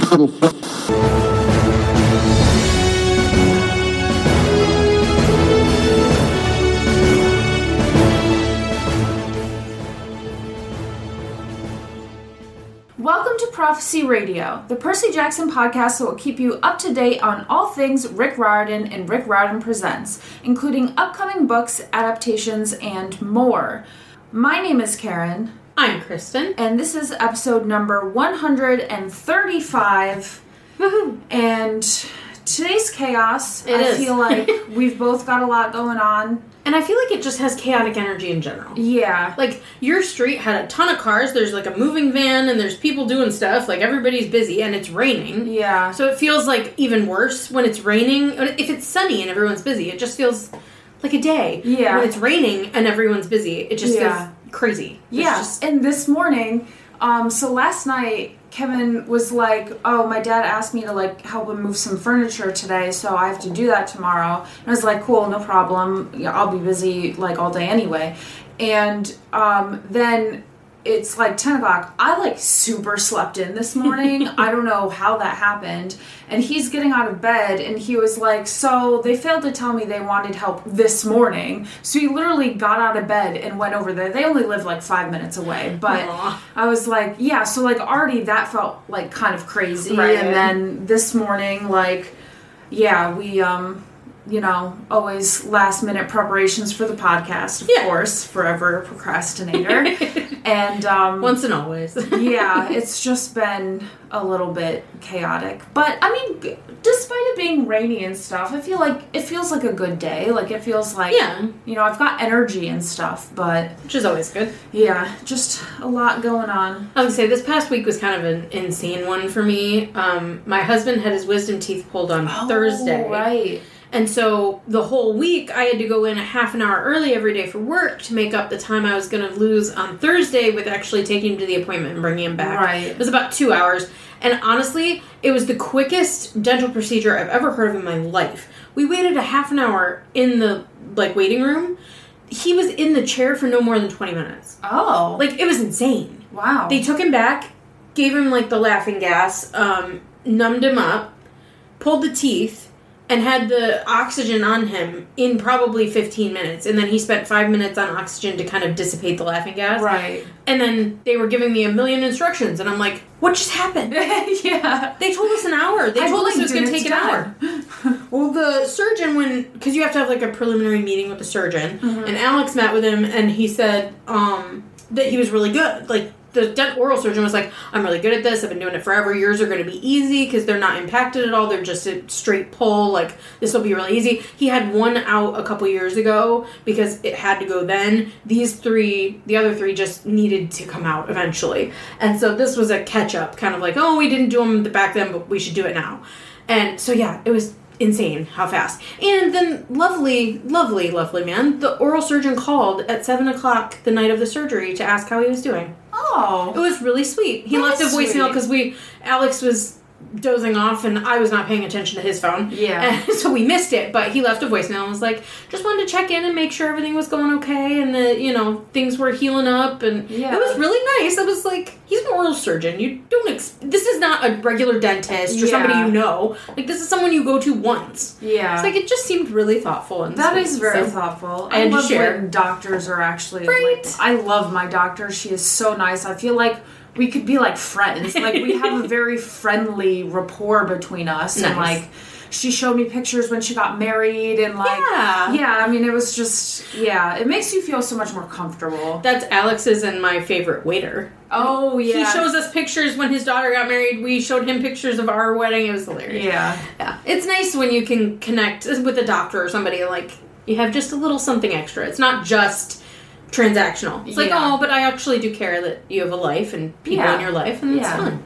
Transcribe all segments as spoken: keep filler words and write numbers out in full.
Welcome to Prophecy Radio, the Percy Jackson podcast that will keep you up to date on all things Rick Riordan and Rick Riordan Presents, including upcoming books, adaptations, and more. My name is Karen. I'm Kristen. And this is episode number one hundred thirty-five. Woohoo! And today's chaos, it I is. feel like we've both got a lot going on. And I feel like it just has chaotic energy in general. Yeah. Like, your street had a ton of cars, there's like a moving van, and there's people doing stuff, like everybody's busy, and it's raining. Yeah. So it feels like even worse when it's raining. If it's sunny and everyone's busy, it just feels like a day. Yeah. When it's raining and everyone's busy, it just Yeah. feels crazy. It's Yeah, just... and this morning, um, so last night, Kevin was like, oh, my dad asked me to, like, help him move some furniture today, so I have to do that tomorrow. And I was like, cool, no problem. Yeah, I'll be busy, like, all day anyway. And um, then it's, like, ten o'clock. I, like, super slept in this morning. I don't know how that happened. And he's getting out of bed, and he was like, so they failed to tell me they wanted help this morning. So he literally got out of bed and went over there. They only live, like, five minutes away. But Aww. I was like, yeah, so, like, already that felt, like, kind of crazy. Right. And then this morning, like, yeah, we, um... you know, always last-minute preparations for the podcast, of Yeah. course, forever procrastinator. and, um... Once and always. yeah, it's just been a little bit chaotic. But, I mean, g- despite it being rainy and stuff, I feel like it feels like a good day. Like, it feels like, Yeah. you know, I've got energy and stuff, but... Which is always good. yeah, just a lot going on. I was going to say, this past week was kind of an insane one for me. Um, my husband had his wisdom teeth pulled on Oh, Thursday. right. And so the whole week I had to go in a half an hour early every day for work to make up the time I was going to lose on Thursday with actually taking him to the appointment and bringing him back. Right. It was about two hours. And honestly, it was the quickest dental procedure I've ever heard of in my life. We waited a half an hour in the, like, waiting room. He was in the chair for no more than twenty minutes. Oh. Like, it was insane. Wow. They took him back, gave him, like, the laughing gas, um, numbed him up, pulled the teeth, and had the oxygen on him in probably fifteen minutes. And then he spent five minutes on oxygen to kind of dissipate the laughing gas. Right. And then they were giving me a million instructions. And I'm like, what just happened? yeah. They told us an hour. They I told us it was going to blinked take an and hour. Well, the surgeon, when... Because you have to have, like, a preliminary meeting with the surgeon. Mm-hmm. And Alex met with him, and he said um, that he was really good. Like, the dent- oral surgeon was like, I'm really good at this. I've been doing it forever. Yours are going to be easy because they're not impacted at all. They're just a straight pull. Like, this will be really easy. He had one out a couple years ago because it had to go then. These three, the other three just needed to come out eventually. And so this was a catch-up. Kind of like, oh, we didn't do them back then, but we should do it now. And so, yeah, it was insane how fast. And then lovely, lovely, lovely man, the oral surgeon called at seven o'clock the night of the surgery to ask how he was doing. Oh. It was really sweet. He That left a is voicemail sweet. because we, Alex was dozing off and I was not paying attention to his phone. Yeah. And so we missed it, but he left a voicemail and was like, just wanted to check in and make sure everything was going okay and that, you know, things were healing up. And Yeah. it was really nice. It was like, he's an oral surgeon. You don't, ex- this is not a regular dentist or Yeah. somebody you know. Like, this is someone you go to once. Yeah. It's like, it just seemed really thoughtful. And That sweet. is very So- thoughtful. I had to love share. when doctors are actually Right. like, I love my doctor. She is so nice. I feel like we could be like friends. Like, we have a very friendly rapport between us. And Nice. like, she showed me pictures when she got married and like, Yeah. yeah, I mean, it was just, yeah, it makes you feel so much more comfortable. That's Alex's and my favorite waiter. Oh, yeah. He shows us pictures when his daughter got married. We showed him pictures of our wedding. It was hilarious. Yeah. Yeah. It's nice when you can connect with a doctor or somebody, like, you have just a little something extra. It's not just transactional. It's like, Yeah. oh, but I actually do care that you have a life and people Yeah. in your life, and it's Yeah. fun.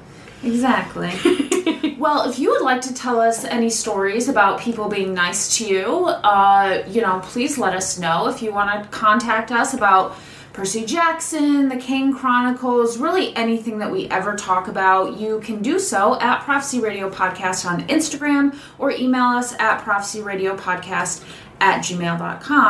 Exactly. Well, if you would like to tell us any stories about people being nice to you, uh, you know, please let us know. If you want to contact us about Percy Jackson, the Kane Chronicles, really anything that we ever talk about, you can do so at Prophecy Radio Podcast on Instagram or email us at prophecyradiopodcast at gmail dot com.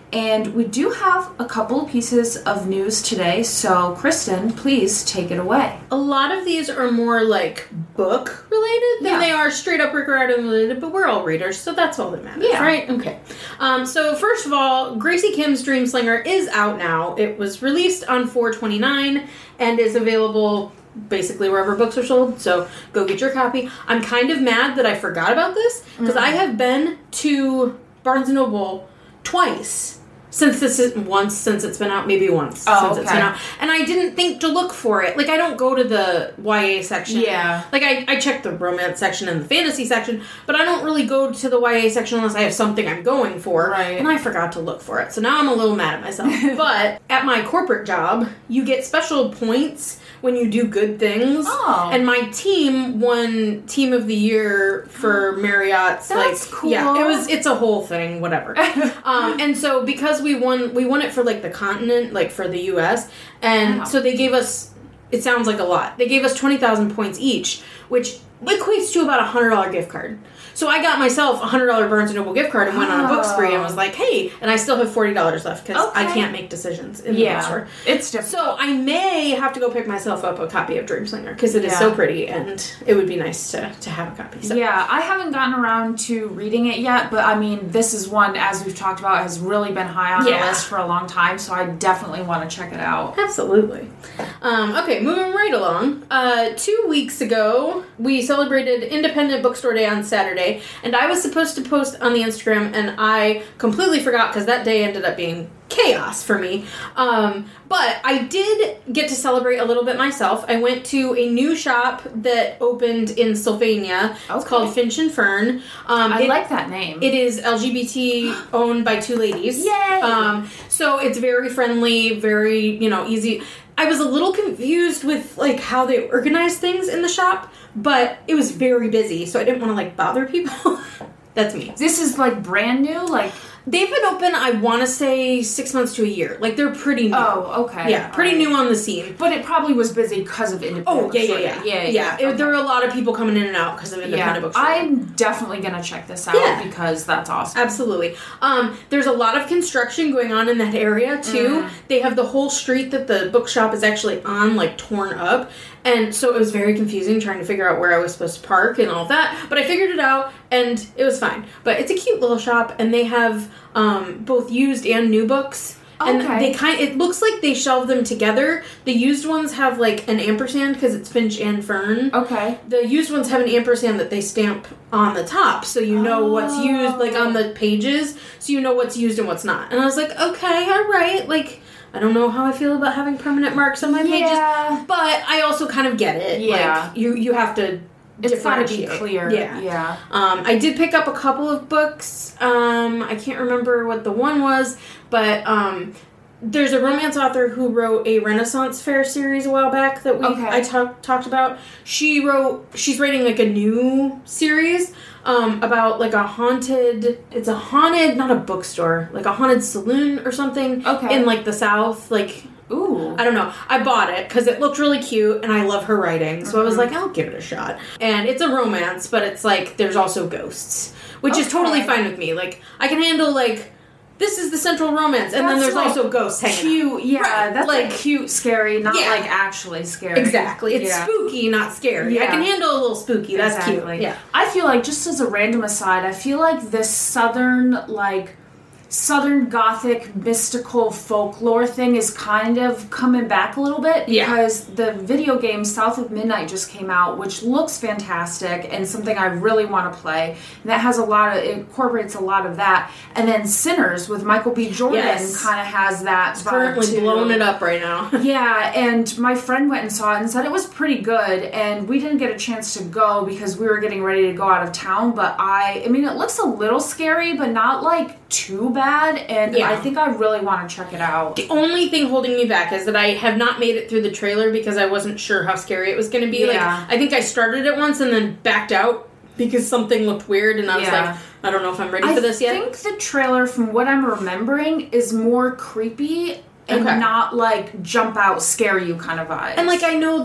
And we do have a couple of pieces of news today, so Kristen, please take it away. A lot of these are more like book related than Yeah. they are straight up Rick Riordan related, but we're all readers, so that's all that matters, Yeah. right? Okay. Um, so first of all, Gracie Kim's Dreamslinger is out now. It was released on four twenty-nine and is available basically wherever books are sold, so go get your copy. I'm kind of mad that I forgot about this, because Mm. I have been to Barnes and Noble twice since this is once since it's been out, maybe once Oh, since it's okay. been out, and I didn't think to look for it. Like, I don't go to the Y A section. Yeah. Like, I, I check the romance section and the fantasy section, but I don't really go to the Y A section unless I have something I'm going for. Right. And I forgot to look for it, so now I'm a little mad at myself. But at my corporate job, you get special points when you do good things. Oh. And my team won Team of the Year for Marriott's. That's like, cool. Yeah, it was. It's a whole thing. Whatever. um, and so because we won, we won it for like the continent, like for the U S, and Wow. so they gave us. It sounds like a lot. They gave us twenty thousand points each, which equates to about a hundred dollar gift card. So I got myself a hundred dollar Barnes and Noble gift card and went on a book spree and was like, "Hey!" And I still have forty dollars left because I Okay. can't make decisions in the Yeah, bookstore. it's different. So I may have to go pick myself up a copy of Dreamslinger because it is Yeah. so pretty and it would be nice to, to have a copy. So. Yeah, I haven't gotten around to reading it yet, but I mean, this is one, as we've talked about, has really been high on Yeah. the list for a long time, so I definitely want to check it out. Absolutely. Um, okay, moving right along. Uh, two weeks ago, we celebrated Independent Bookstore Day on Saturday, and I was supposed to post on the Instagram, and I completely forgot because that day ended up being chaos for me. Um, but I did get to celebrate a little bit myself. I went to a new shop that opened in Sylvania. It's Okay. called Finch and Fern. Um, I it- like that name. It is L G B T owned by two ladies. Yay! Um, so it's very friendly, very, you know, easy. I was a little confused with, like, how they organize things in the shop, but it was very busy, so I didn't want to, like, bother people. That's me. This is like brand new, like. They've been open, I want to say, six months to a year. Like, they're pretty new. Oh, okay. Yeah, pretty Alright. new on the scene. But it probably was busy because of independent. Oh, yeah, yeah, bookstore. yeah. yeah, Yeah, yeah. It- okay. there were a lot of people coming in and out because of independent Yeah, bookstore. I'm definitely gonna check this out Yeah. because that's awesome. Absolutely. Um, there's a lot of construction going on in that area, too. Mm. They have the whole street that the bookshop is actually on, like, torn up. And so it was very confusing trying to figure out where I was supposed to park and all that. But I figured it out, and it was fine. But it's a cute little shop, and they have um, both used and new books. And Okay. they kind it looks like they shelve them together. The used ones have, like, an ampersand because it's Finch and Fern. Okay. The used ones have an ampersand that they stamp on the top, so you know what's used, like, on the pages, so you know what's used and what's not. And I was like, okay, all right, like, I don't know how I feel about having permanent marks on my Yeah. pages, but I also kind of get it. Yeah. Like, you, you have to It's gotta be differentiate. clear. Yeah. Yeah. Um, I did pick up a couple of books. Um, I can't remember what the one was, but um, there's a romance author who wrote a Renaissance Fair series a while back that we Okay. I talked talked about. She wrote. She's writing like a new series um, about like a haunted. It's a haunted, not a bookstore, like a haunted saloon or something. Okay. In like the South, like. Ooh. I don't know. I bought it because it looked really cute and I love her writing. So I was like, I'll give it a shot. And it's a romance, but it's like, there's also ghosts, which is Okay. totally fine with me. Like, I can handle, like, this is the central romance, and then That's, there's like, also ghosts hanging out. Cute, yeah, Right, that's like- like cute, scary, not Yeah. like actually scary. Exactly. It's Yeah. spooky, not scary. I Yeah. can handle a little spooky. That's Exactly. cute. Yeah. I feel like, just as a random aside, I feel like this southern, like, southern gothic mystical folklore thing is kind of coming back a little bit Yeah. because the video game South of Midnight just came out, which looks fantastic and something I really want to play. And that has a lot of, it incorporates a lot of that. And then Sinners with Michael B. Jordan Yes. kind of has that vibe Currently too. blowing it up right now. Yeah, and my friend went and saw it and said it was pretty good, and we didn't get a chance to go because we were getting ready to go out of town, but I, I mean, it looks a little scary, but not, like, too bad, and Yeah. I think I really want to check it out. The only thing holding me back is that I have not made it through the trailer because I wasn't sure how scary it was going to be. Yeah. Like, I think I started it once and then backed out because something looked weird, and I was Yeah. like, I don't know if I'm ready I for this yet. think the trailer, from what I'm remembering, is more creepy and Okay. not, like, jump out, scare you kind of vibe. And, like, I know the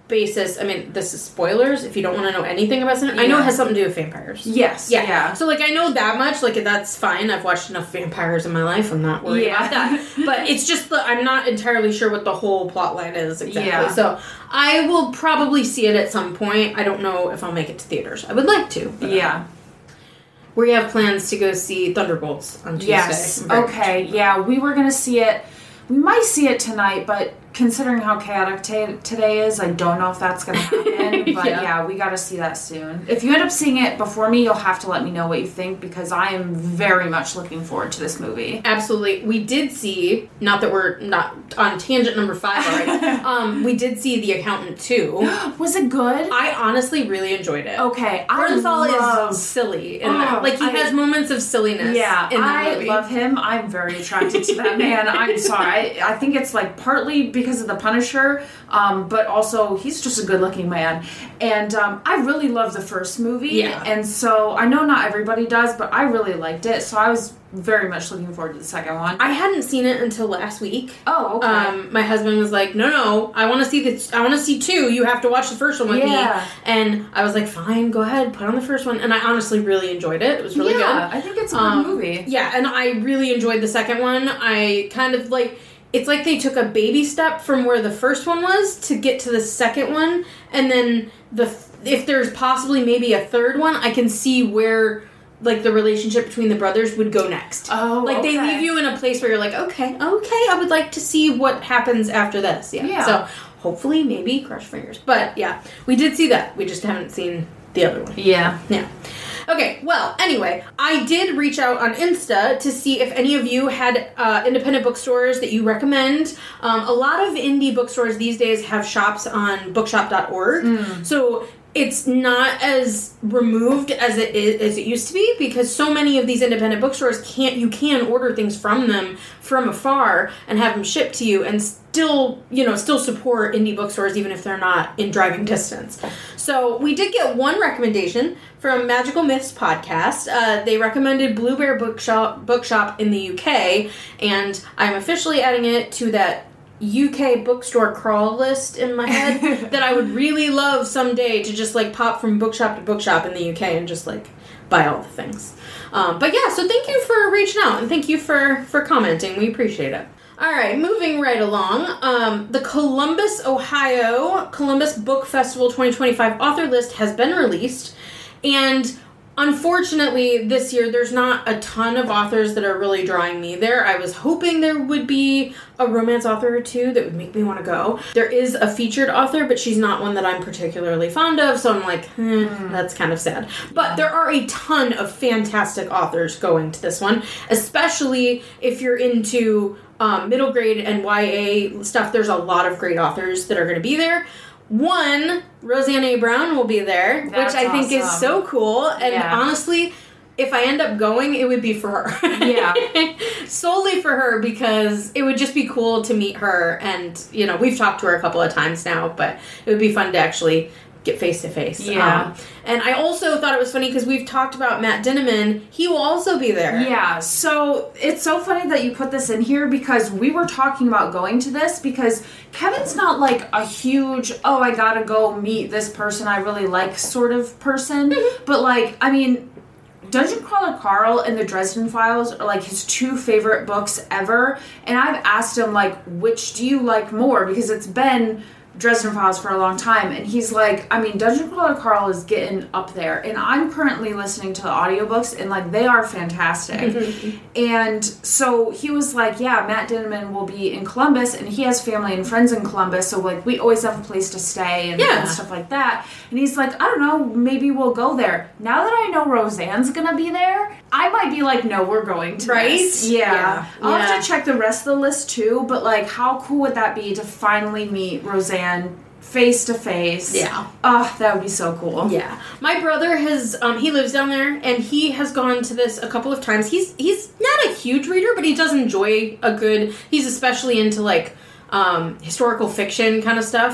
basis, I mean, this is spoilers if you don't want to know anything about Cinnamon. Yeah. I know it has something to do with vampires. Yes. Yeah. yeah. So, like, I know that much. Like, that's fine. I've watched enough vampires in my life. I'm not worried yeah. about that. But it's just that I'm not entirely sure what the whole plot line is exactly. Yeah. So, I will probably see it at some point. I don't know if I'll make it to theaters. I would like to. Yeah. We have plans to go see Thunderbolts on Tuesday. Yes. Okay. Much. Yeah, we were going to see it. We might see it tonight, but considering how chaotic t- today is, I don't know if that's going to happen. But yeah. yeah, we got to see that soon. If you end up seeing it before me, you'll have to let me know what you think, because I am very much looking forward to this movie. Absolutely. We did see, not that we're not on tangent number five already, um, we did see The Accountant two. Was it good? I honestly really enjoyed it. Okay. Bernthal love... is silly in oh, that. Like, he I... has moments of silliness yeah, in that I movie. love him. I'm very attracted to that man. I'm sorry. I, I think it's, like, partly because of The Punisher, um, but also he's just a good-looking man. And um, I really love the first movie. Yeah. And so I know not everybody does, but I really liked it. So I was very much looking forward to the second one. I hadn't seen it until last week. Oh, okay. Um, my husband was like, "No, no, I want to see the. I want to see two. You have to watch the first one with yeah. me." And I was like, "Fine, go ahead, put on the first one." And I honestly really enjoyed it. It was really yeah, good. I think it's a good um, movie. Yeah, and I really enjoyed the second one. I kind of like. It's like they took a baby step from where the first one was to get to the second one, and then the if there's possibly maybe a third one, I can see where like the relationship between the brothers would go next. Oh, like okay. they leave you in a place where you're like, okay, okay, I would like to see what happens after this. Yeah. yeah. So hopefully, maybe cross fingers. But yeah, we did see that. We just haven't seen the other one. Yeah. Yeah. Okay, well, anyway, I did reach out on Insta to see if any of you had uh, independent bookstores that you recommend. Um, a lot of indie bookstores these days have shops on bookshop dot org. Mm. So it's not as removed as it is, as it used to be, because so many of these independent bookstores can't you can order things from them from afar and have them shipped to you and still, you know, still support indie bookstores even if they're not in driving distance. So we did get one recommendation from Magical Myths podcast. Uh, they recommended Blue Bear Bookshop Bookshop in the U K, and I'm officially adding it to that U K bookstore crawl list in my head that I would really love someday to just like pop from bookshop to bookshop in the U K and just like buy all the things. Um, but yeah, so thank you for reaching out and thank you for, for commenting. We appreciate it. All right, moving right along. Um, the Columbus, Ohio Columbus Book Festival twenty twenty-five author list has been released, and unfortunately, this year, there's not a ton of authors that are really drawing me there. I was hoping there would be a romance author or two that would make me want to go. There is a featured author, but she's not one that I'm particularly fond of, so I'm like, eh, mm. that's kind of sad. But there are a ton of fantastic authors going to this one, especially if you're into um, middle grade and Y A stuff. There's a lot of great authors that are going to be there. One, Roseanne A. Brown will be there, That's which I think awesome. is so cool. And yeah. honestly, if I end up going, it would be for her. Yeah. Solely for her, because it would just be cool to meet her. And, you know, we've talked to her a couple of times now, but it would be fun to actually get face to face. Yeah. Um, and I also thought it was funny because we've talked about Matt Dinneman. He will also be there. Yeah. So it's so funny that you put this in here because we were talking about going to this because Kevin's not like a huge, oh, I gotta go meet this person I really like sort of person. But like, I mean, Dungeon Crawler Carl and the Dresden Files are like his two favorite books ever. And I've asked him like, which do you like more? Because it's been Dresden Files for a long time, and he's like, I mean, Dungeon Crawler Carl is getting up there, and I'm currently listening to the audiobooks, and like, they are fantastic. And so he was like, yeah, Matt Dinneman will be in Columbus, and he has family and friends in Columbus, so like, we always have a place to stay and, yeah. and stuff like that. And he's like, I don't know, maybe we'll go there. Now that I know Roseanne's gonna be there, I might be like, no, we're going to right? this. Yeah. yeah. I'll yeah. have to check the rest of the list too, but like, how cool would that be to finally meet Roseanne face to face? Yeah. Oh, that would be so cool. Yeah. My brother has um he lives down there and he has gone to this a couple of times. He's he's not a huge reader, but he does enjoy a good he's especially into like um historical fiction kind of stuff.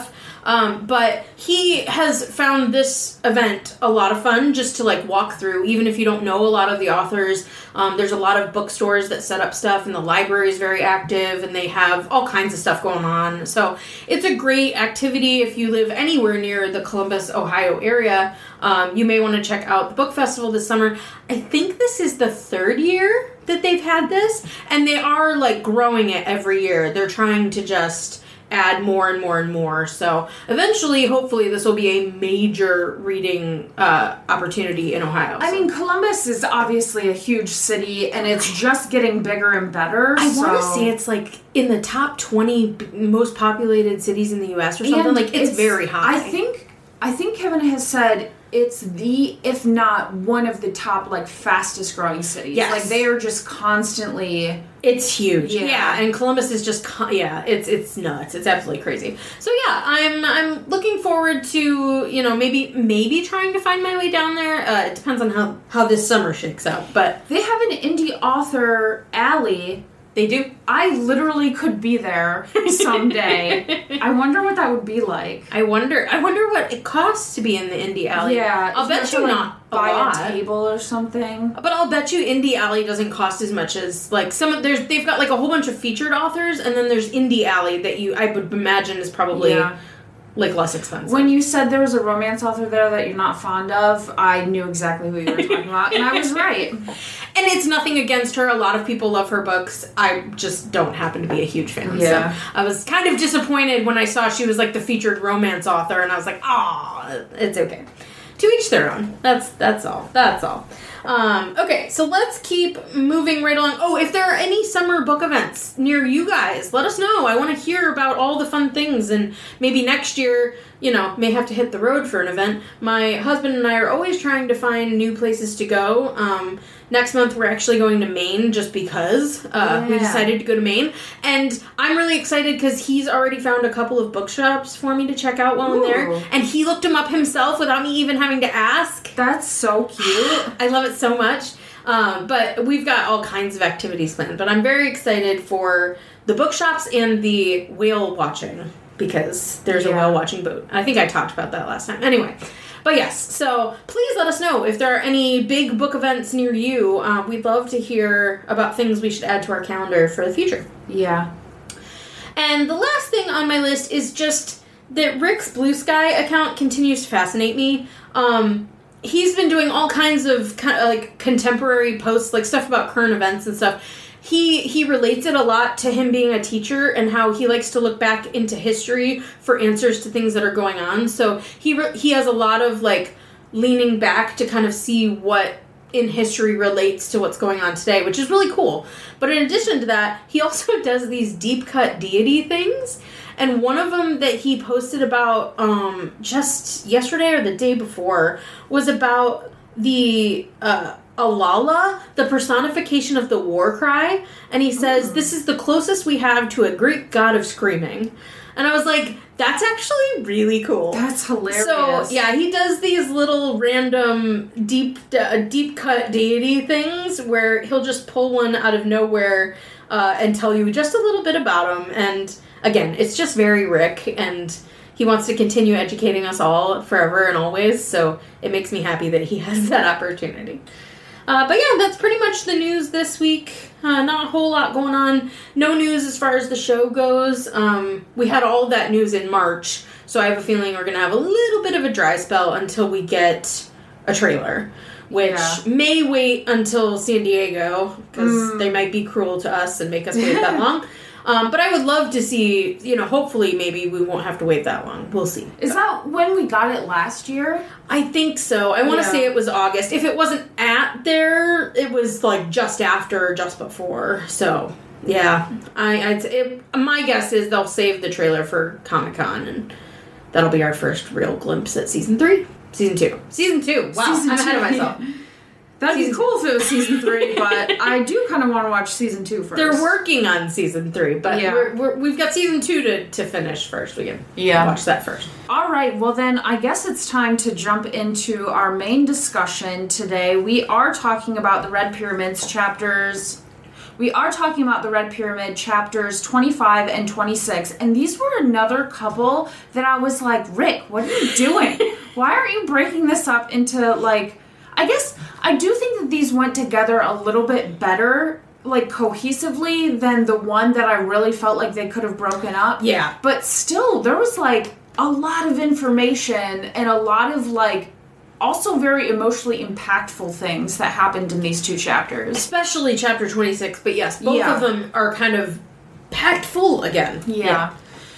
Um, but he has found this event a lot of fun just to like walk through, even if you don't know a lot of the authors. Um, there's a lot of bookstores that set up stuff, and the library is very active, and they have all kinds of stuff going on. So it's a great activity if you live anywhere near the Columbus, Ohio area. Um, you may want to check out the book festival this summer. I think this is the third year that they've had this, and they are like growing it every year. They're trying to just add more and more and more. So eventually, hopefully, this will be a major reading uh, opportunity in Ohio. I so. mean, Columbus is obviously a huge city, and it's just getting bigger and better. I so. want to say it's like in the top twenty b- most populated cities in the U S or something. And like it's, it's very high. I think I think Kevin has said it's the, if not one of the top, like, fastest growing cities. Yes. Like, they are just constantly... It's huge. Yeah. yeah, and Columbus is just, con- yeah, it's it's nuts. It's absolutely crazy. So, yeah, I'm I'm looking forward to, you know, maybe maybe trying to find my way down there. Uh, it depends on how, how this summer shakes out, but... They have an indie author alley. They do. I literally could be there someday. I wonder what that would be like. I wonder. I wonder what it costs to be in the Indie Alley. Yeah, I'll bet you like not buy a lot. a table or something. But I'll bet you Indie Alley doesn't cost as much as like some of there's. They've got like a whole bunch of featured authors, and then there's Indie Alley that you I would imagine is probably. Yeah. Like less expensive. When you said there was a romance author there that you're not fond of, I knew exactly who you were talking about, and I was right. And it's nothing against her. A lot of people love her books. I just don't happen to be a huge fan. Yeah. So I was kind of disappointed when I saw she was like the featured romance author, and I was like, oh, it's okay. To each their own. That's that's all. That's all. Um, okay, so let's keep moving right along. Oh, if there are any summer book events near you guys, let us know. I want to hear about all the fun things, and maybe next year, you know, may have to hit the road for an event. My husband and I are always trying to find new places to go. Um, next month, we're actually going to Maine just because uh, yeah. we decided to go to Maine. And I'm really excited because he's already found a couple of bookshops for me to check out while Ooh. I'm there. And he looked them up himself without me even having to ask. That's so cute. I love it so much. Um, but we've got all kinds of activities planned. But I'm very excited for the bookshops and the whale watching because there's yeah. a whale watching boat. I think I talked about that last time. Anyway. But yes, so please let us know if there are any big book events near you. Um, we'd love to hear about things we should add to our calendar for the future. Yeah. And the last thing on my list is just that Rick's Blue Sky account continues to fascinate me. Um, he's been doing all kinds of kind of like contemporary posts, like stuff about current events and stuff. He he relates it a lot to him being a teacher and how he likes to look back into history for answers to things that are going on. So he re- he has a lot of like leaning back to kind of see what in history relates to what's going on today, which is really cool. But in addition to that, he also does these deep cut deity things. And one of them that he posted about um, just yesterday or the day before was about the uh, Alala, the personification of the war cry. And he says, this is the closest we have to a Greek god of screaming. And I was like, that's actually really cool. That's hilarious. So, yeah, he does these little random deep uh, deep cut deity things where he'll just pull one out of nowhere uh, and tell you just a little bit about him. And, again, it's just very Rick, and he wants to continue educating us all forever and always, so it makes me happy that he has that opportunity. Uh, but yeah, that's pretty much the news this week. Uh, not a whole lot going on. No news as far as the show goes. Um, we had all that news in March, so I have a feeling we're going to have a little bit of a dry spell until we get a trailer, which Yeah. may wait until San Diego, because Mm. they might be cruel to us and make us wait that long. Um, but I would love to see, you know, hopefully maybe we won't have to wait that long. We'll see. Is that when we got it last year? I think so. I want to Yeah. say it was August. If it wasn't at there, it was like just after or just before. So, yeah. I I'd, it, my guess is they'll save the trailer for Comic-Con, and that'll be our first real glimpse at season three. Season two. Season two. Wow, Season I'm ahead of two. myself. That'd Season be cool if it was season three, but I do kind of want to watch season two first. They're working on season three, but Yeah. we're, we're, we've got season two to, to finish first. We can Yeah. watch that first. All right, well then I guess it's time to jump into our main discussion today. We are talking about the Red Pyramids chapters we are talking about the Red Pyramid chapters twenty-five and twenty-six, and these were another couple that I was like, Rick, what are you doing? Why aren't you breaking this up into, like, I guess I do think that these went together a little bit better, like, cohesively than the one that I really felt like they could have broken up. Yeah. But still, there was, like, a lot of information and a lot of, like, also very emotionally impactful things that happened in these two chapters. Especially chapter twenty-six, but yes, both Yeah. of them are kind of packed full again. Yeah. yeah.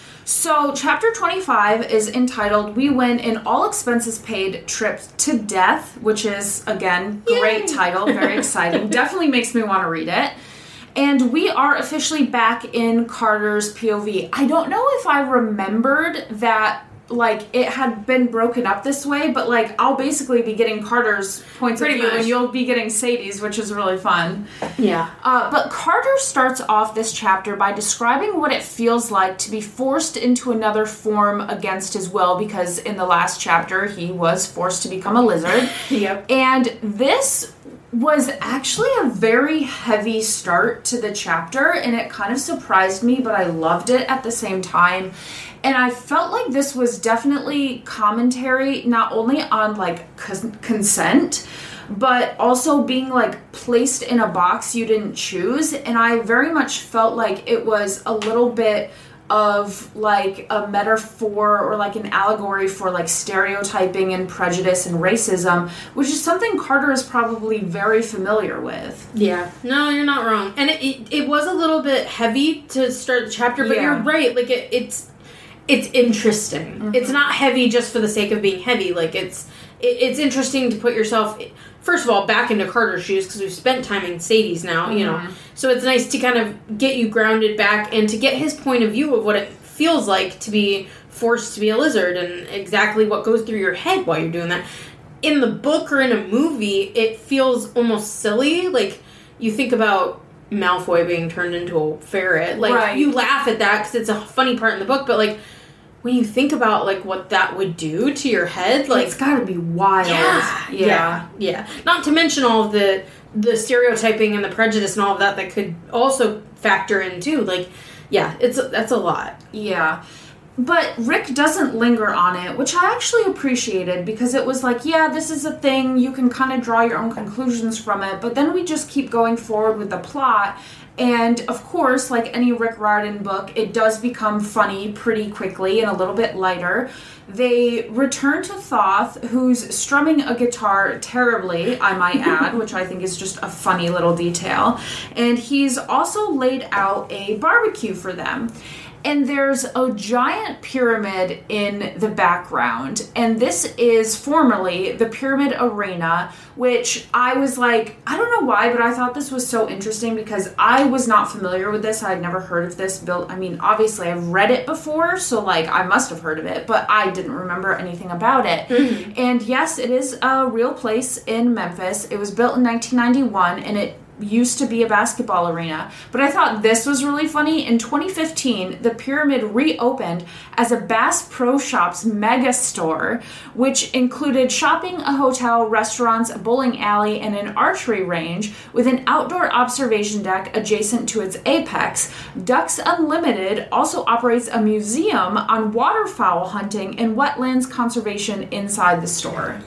So, chapter twenty-five is entitled, We Win an All Expenses Paid Trip to Death, which is, again, great Yay. title, very exciting. Definitely makes me want to read it. And we are officially back in Carter's P O V. I don't know if I remembered that, like, it had been broken up this way, but, like, I'll basically be getting Carter's points Pretty of view, much. and you'll be getting Sadie's, which is really fun. Yeah. Uh, but Carter starts off this chapter by describing what it feels like to be forced into another form against his will, because in the last chapter he was forced to become a lizard. Yep. And this was actually a very heavy start to the chapter, and it kind of surprised me, but I loved it at the same time. And I felt like this was definitely commentary not only on, like, cons- consent, but also being, like, placed in a box you didn't choose. And I very much felt like it was a little bit of, like, a metaphor or, like, an allegory for, like, stereotyping and prejudice and racism, which is something Carter is probably very familiar with. Yeah. No, you're not wrong. And it, it, it was a little bit heavy to start the chapter, but Yeah. you're right. Like, it, it's it's interesting. Mm-hmm. It's not heavy just for the sake of being heavy. Like, it's it, it's interesting to put yourself, first of all, back into Carter's shoes, because we've spent time in Sadie's now, you Mm-hmm. know. So it's nice to kind of get you grounded back and to get his point of view of what it feels like to be forced to be a lizard and exactly what goes through your head while you're doing that. In the book or in a movie, it feels almost silly. Like, you think about Malfoy being turned into a ferret. Like, Right. you laugh at that because it's a funny part in the book, but, like, when you think about, like, what that would do to your head, like... It's gotta be wild. Yeah, yeah, yeah. Not to mention all of the the stereotyping and the prejudice and all of that that could also factor in, too. Like, yeah, it's that's a lot. Yeah. But Rick doesn't linger on it, which I actually appreciated, because it was like, yeah, this is a thing, you can kind of draw your own conclusions from it, but then we just keep going forward with the plot. And, of course, like any Rick Riordan book, it does become funny pretty quickly and a little bit lighter. They return to Thoth, who's strumming a guitar terribly, I might add, which I think is just a funny little detail. And he's also laid out a barbecue for them. And there's a giant pyramid in the background. And this is formerly the Pyramid Arena, which I was like, I don't know why, but I thought this was so interesting because I was not familiar with this. I had never heard of this built. I mean, obviously I've read it before, so like I must have heard of it, but I didn't remember anything about it. Mm-hmm. And yes, it is a real place in Memphis. It was built in nineteen ninety-one, and it used to be a basketball arena. But I thought this was really funny. In twenty fifteen, the Pyramid reopened as a Bass Pro Shops mega store, which included shopping, a hotel, restaurants, a bowling alley, and an archery range with an outdoor observation deck adjacent to its apex. Ducks Unlimited also operates a museum on waterfowl hunting and wetlands conservation inside the store.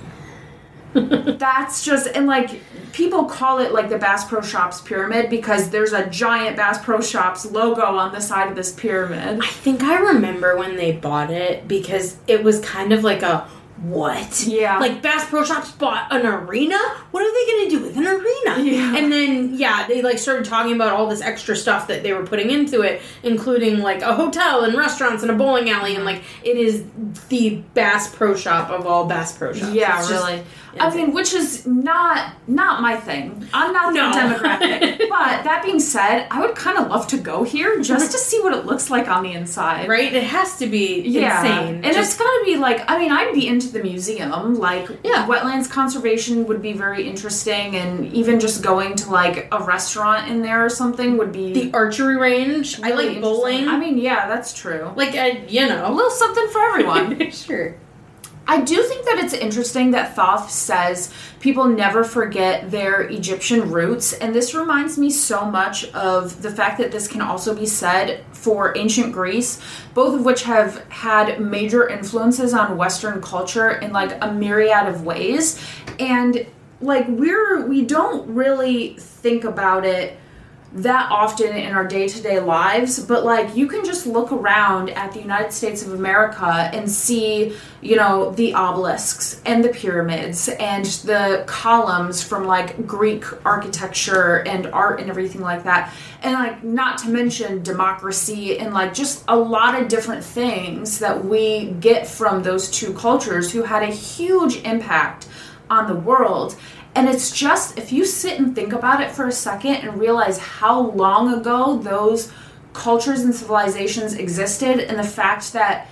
That's just, and like, people call it like the Bass Pro Shops pyramid because there's a giant Bass Pro Shops logo on the side of this pyramid. I think I remember when they bought it because it was kind of like a, what? Yeah. Like, Bass Pro Shops bought an arena? What are they going to do with an arena? Yeah. And then, yeah, they, like, started talking about all this extra stuff that they were putting into it, including, like, a hotel and restaurants and a bowling alley, and, like, it is the Bass Pro Shop of all Bass Pro Shops. Yeah, It's just really. I mean, which is not not my thing. I'm not No. the demographic. But that being said, I would kind of love to go here just to see what it looks like on the inside. Right? It has to be Yeah. insane. And Just- it's gotta be like, I mean, I'd be into the museum. Like, Yeah. wetlands conservation would be very interesting, and even just going to like a restaurant in there or something would be the archery range. I really like bowling. interesting. I mean, yeah, that's true. like, I, you A know. little something for everyone. Sure. I do think that it's interesting that Thoth says people never forget their Egyptian roots, and this reminds me so much of the fact that this can also be said for ancient Greece, both of which have had major influences on Western culture in like a myriad of ways. And like we're we don't really think about it that often in our day-to-day lives, but like you can just look around at the United States of America and see, you know, the obelisks and the pyramids and the columns from like Greek architecture and art and everything like that. And like not to mention democracy and like just a lot of different things that we get from those two cultures who had a huge impact on the world. And it's just, if you sit and think about it for a second and realize how long ago those cultures and civilizations existed, and the fact that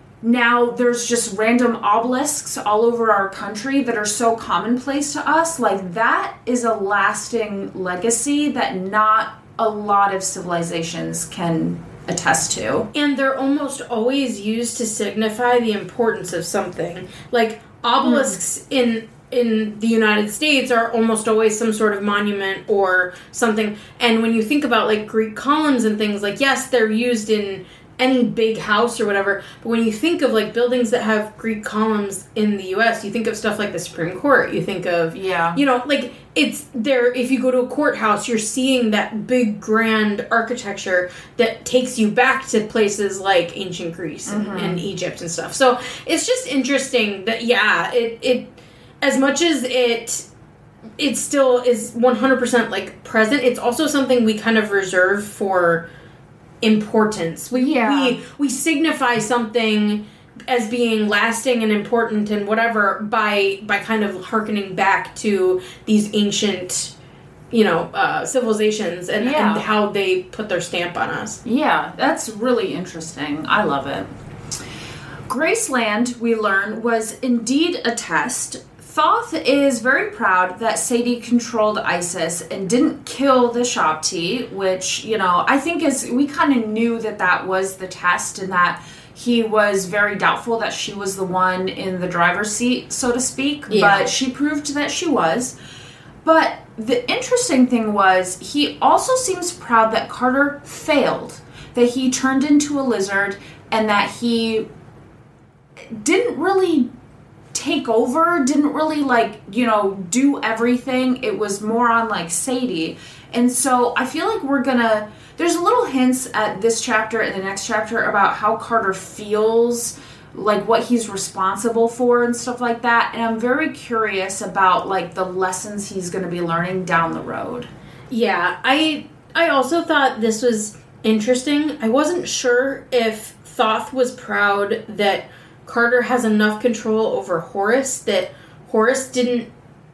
now there's just random obelisks all over our country that are so commonplace to us, like that is a lasting legacy that not a lot of civilizations can attest to. And they're almost always used to signify the importance of something. Like obelisks mm. in... in the United States are almost always some sort of monument or something. And when you think about like Greek columns and things, like yes, they're used in any big house or whatever, but when you think of like buildings that have Greek columns in the U S, you think of stuff like the Supreme Court, you think of, yeah, you know, like it's there. If you go to a courthouse, you're seeing that big grand architecture that takes you back to places like ancient Greece and, mm-hmm. and Egypt and stuff. So it's just interesting that, yeah, it, it, as much as it it still is one hundred percent like present, it's also something we kind of reserve for importance. We yeah. we we signify something as being lasting and important and whatever by by kind of hearkening back to these ancient, you know, uh, civilizations and, yeah. and how they put their stamp on us. Yeah, that's really interesting. I love it. Graceland, we learn, was indeed a test. Thoth is very proud that Sadie controlled Isis and didn't kill the Shabti, which, you know, I think is, we kind of knew that that was the test and that he was very doubtful that she was the one in the driver's seat, so to speak, yeah. but she proved that she was. But the interesting thing was he also seems proud that Carter failed, that he turned into a lizard and that he didn't really take over, didn't really like, you know, do everything. It was more on like Sadie. And so I feel like we're gonna, there's little hints at this chapter and the next chapter about how Carter feels, like what he's responsible for and stuff like that. And I'm very curious about like the lessons he's going to be learning down the road. Yeah, I I also thought this was interesting. I wasn't sure if Thoth was proud that Carter has enough control over Horus that Horus didn't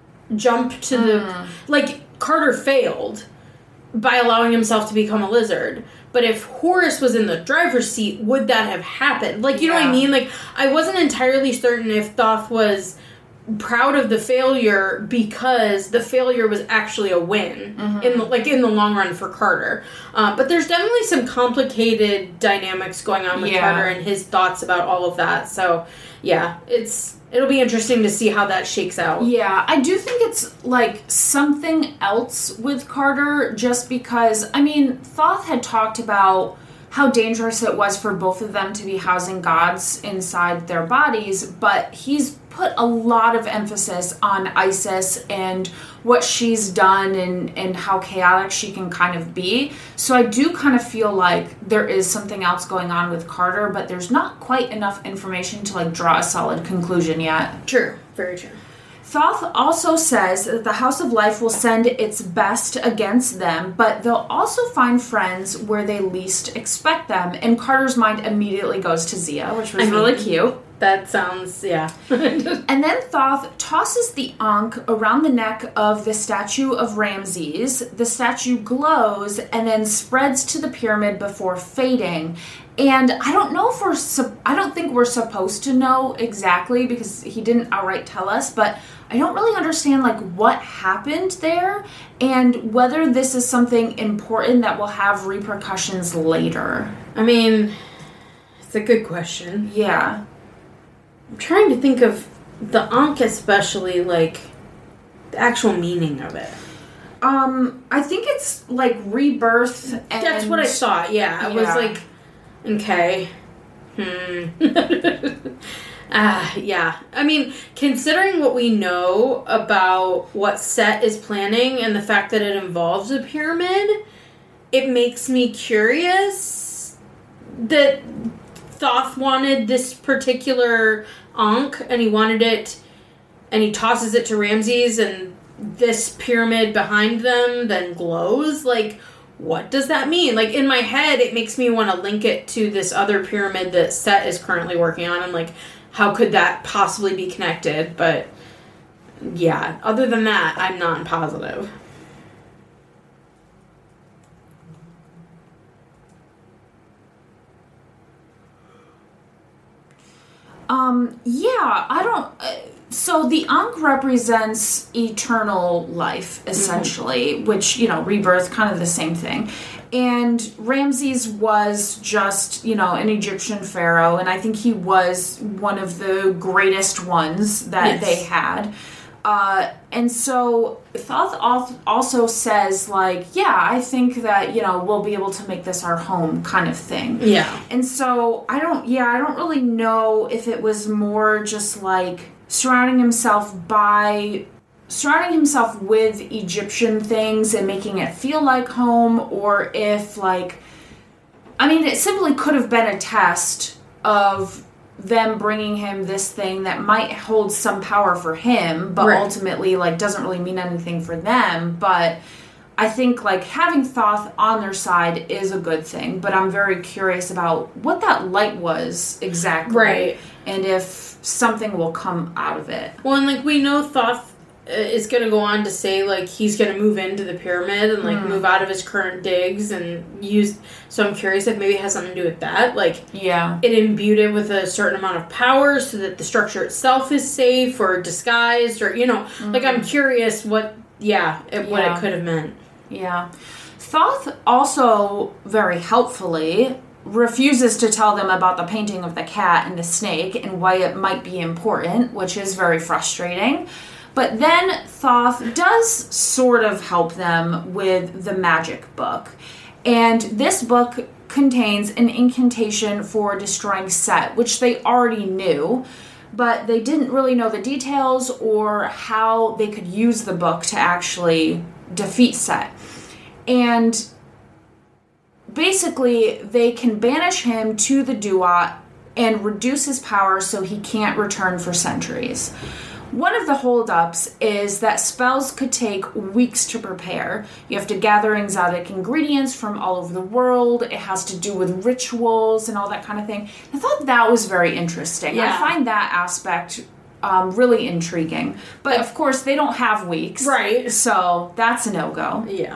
jump to mm. the... Like, Carter failed by allowing himself to become a lizard. But if Horus was in the driver's seat, would that have happened? Like, you yeah. know what I mean? Like, I wasn't entirely certain if Thoth was proud of the failure because the failure was actually a win mm-hmm. in the, like in the long run for Carter. Uh, but there's definitely some complicated dynamics going on with yeah. Carter and his thoughts about all of that. So yeah, it's it'll be interesting to see how that shakes out. Yeah, I do think it's like something else with Carter just because, I mean, Thoth had talked about how dangerous it was for both of them to be housing gods inside their bodies, but he's put a lot of emphasis on Isis and what she's done and, and how chaotic she can kind of be. So I do kind of feel like there is something else going on with Carter, but there's not quite enough information to like draw a solid conclusion yet. True. Very true. Thoth also says that the House of Life will send its best against them, but they'll also find friends where they least expect them. And Carter's mind immediately goes to Zia, which was I mean, really cute. That sounds, yeah. And then Thoth tosses the Ankh around the neck of the statue of Ramses. The statue glows and then spreads to the pyramid before fading. And I don't know if we're, su- I don't think we're supposed to know exactly because he didn't outright tell us, but I don't really understand like what happened there and whether this is something important that will have repercussions later. I mean, it's a good question. Yeah. I'm trying to think of the Ankh especially, like, the actual meaning of it. Um, I think it's, like, rebirth and... That's what I thought, yeah. I yeah. was like, okay. Hmm. Ah, uh, yeah. I mean, considering what we know about what Set is planning and the fact that it involves a pyramid, it makes me curious that Thoth wanted this particular Ankh, and he wanted it, and he tosses it to Ramses, and this pyramid behind them then glows. Like, what does that mean? Like, in my head, it makes me want to link it to this other pyramid that Set is currently working on. I'm like, how could that possibly be connected? But, yeah, other than that, I'm not positive. Um, yeah, I don't... Uh, so the Ankh represents eternal life, essentially, mm-hmm. which, you know, rebirth, kind of the same thing. And Ramses was just, you know, an Egyptian pharaoh, and I think he was one of the greatest ones that yes. they had. Uh, and so Thoth also says, like, yeah, I think that, you know, we'll be able to make this our home kind of thing. Yeah. And so I don't, yeah, I don't really know if it was more just like surrounding himself by, surrounding himself with Egyptian things and making it feel like home, or if, like, I mean, it simply could have been a test of them bringing him this thing that might hold some power for him, but right. ultimately, like, doesn't really mean anything for them. But I think, like, having Thoth on their side is a good thing, but I'm very curious about what that light was exactly. Right. And if something will come out of it. Well, and, like, we know Thoth is going to go on to say, like, he's going to move into the pyramid and, like, mm. move out of his current digs and use... So I'm curious if maybe it has something to do with that. Like, yeah, it imbued it with a certain amount of power so that the structure itself is safe or disguised, or, you know, mm-hmm. like, I'm curious what, yeah, it, what yeah. it could have meant. Yeah. Thoth also, very helpfully, refuses to tell them about the painting of the cat and the snake and why it might be important, which is very frustrating. But then Thoth does sort of help them with the magic book. And this book contains an incantation for destroying Set, which they already knew, but they didn't really know the details or how they could use the book to actually defeat Set. And basically, they can banish him to the Duat and reduce his power so he can't return for centuries. One of the holdups is that spells could take weeks to prepare. You have to gather exotic ingredients from all over the world. It has to do with rituals and all that kind of thing. I thought that was very interesting. Yeah. I find that aspect um, really intriguing. But of course, they don't have weeks. Right. So that's a no-go. Yeah.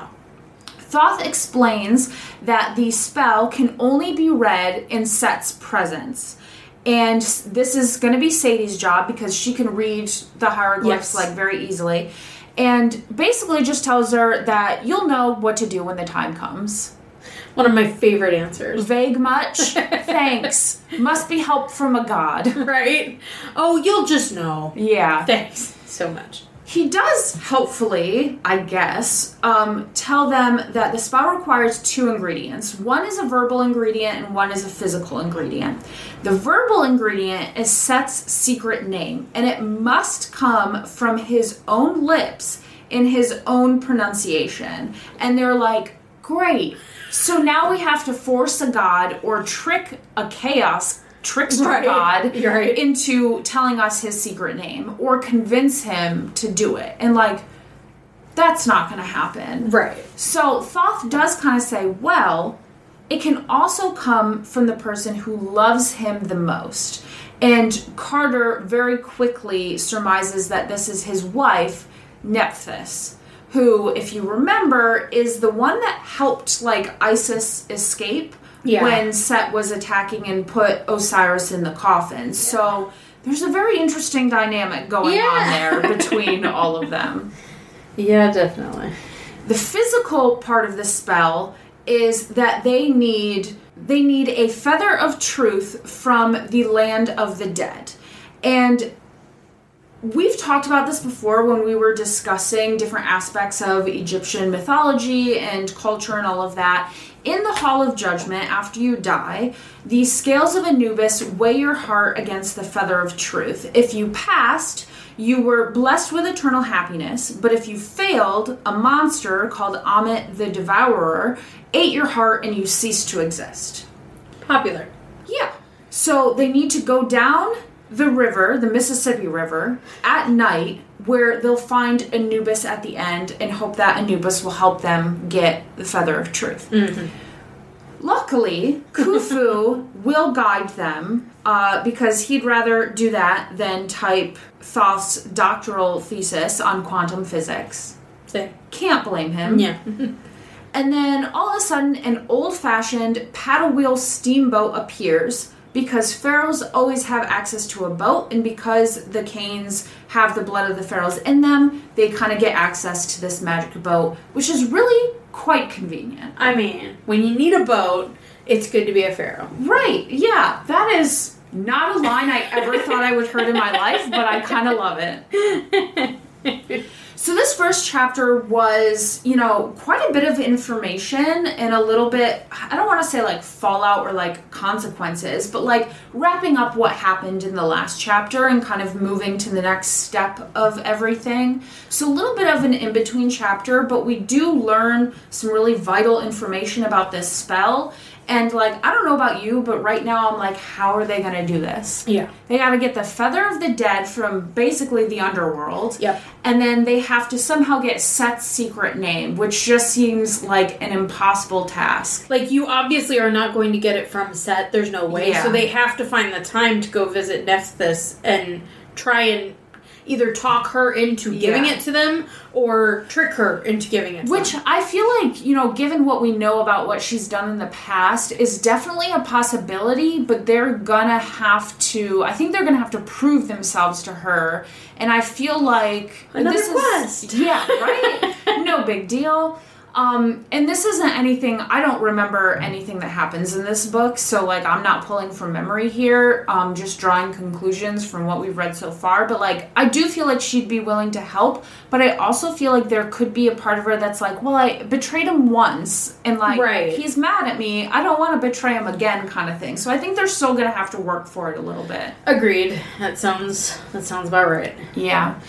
Thoth explains that the spell can only be read in Set's presence. And this is going to be Sadie's job because she can read the hieroglyphs, yes. like, very easily. And basically just tells her that you'll know what to do when the time comes. One of my favorite answers. Vague much? Thanks. Must be help from a god. Right? Oh, you'll just know. Yeah. Thanks so much. He does, helpfully, I guess, um, tell them that the spell requires two ingredients. One is a verbal ingredient and one is a physical ingredient. The verbal ingredient is Set's secret name, and it must come from his own lips in his own pronunciation. And they're like, great. So now we have to force a god or trick a chaos trickster right. god right. into telling us his secret name or convince him to do it. And, like, that's not going to happen. Right. So Thoth does kind of say, well, it can also come from the person who loves him the most. And Carter very quickly surmises that this is his wife, Nephthys, who, if you remember, is the one that helped, like, Isis escape. Yeah. When Set was attacking and put Osiris in the coffin. Yeah. So there's a very interesting dynamic going yeah. on there between all of them. Yeah, definitely. The physical part of the spell is that they need they need a feather of truth from the land of the dead. And we've talked about this before when we were discussing different aspects of Egyptian mythology and culture and all of that. In the Hall of Judgment, after you die, the scales of Anubis weigh your heart against the feather of truth. If you passed, you were blessed with eternal happiness, but if you failed, a monster called Ammit the Devourer ate your heart and you ceased to exist. Popular. Yeah. So they need to go down the river, the Mississippi River, at night, where they'll find Anubis at the end and hope that Anubis will help them get the feather of truth. Mm-hmm. Luckily, Khufu will guide them uh, because he'd rather do that than type Thoth's doctoral thesis on quantum physics. Same. Can't blame him. Yeah. And then all of a sudden, an old-fashioned paddle wheel steamboat appears because pharaohs always have access to a boat, and because the Canes have the blood of the pharaohs in them, they kind of get access to this magic boat, which is really quite convenient. I mean, when you need a boat, it's good to be a pharaoh. Right, yeah. That is not a line I ever thought I would heard in my life, but I kind of love it. So this first chapter was, you know, quite a bit of information and a little bit, I don't want to say like fallout or like consequences, but like wrapping up what happened in the last chapter and kind of moving to the next step of everything. So a little bit of an in-between chapter, but we do learn some really vital information about this spell. And, like, I don't know about you, but right now I'm like, how are they going to do this? Yeah. They got to get the feather of the dead from basically the underworld. Yep. And then they have to somehow get Set's secret name, which just seems like an impossible task. Like, you obviously are not going to get it from Set. There's no way. Yeah. So they have to find the time to go visit Nephthys and try and either talk her into giving Yeah. it to them or trick her into giving it to Which them. I feel like, you know, given what we know about what she's done in the past, is definitely a possibility, but they're gonna have to, I think they're gonna have to prove themselves to her. And I feel like Another this quest. is, yeah, right? No big deal. Um, and this isn't anything, I don't remember anything that happens in this book, so, like, I'm not pulling from memory here, um, just drawing conclusions from what we've read so far, but, like, I do feel like she'd be willing to help, but I also feel like there could be a part of her that's like, well, I betrayed him once, and, like, right. he's mad at me, I don't want to betray him again, kind of thing, so I think they're still gonna have to work for it a little bit. Agreed. That sounds, that sounds about right. Yeah.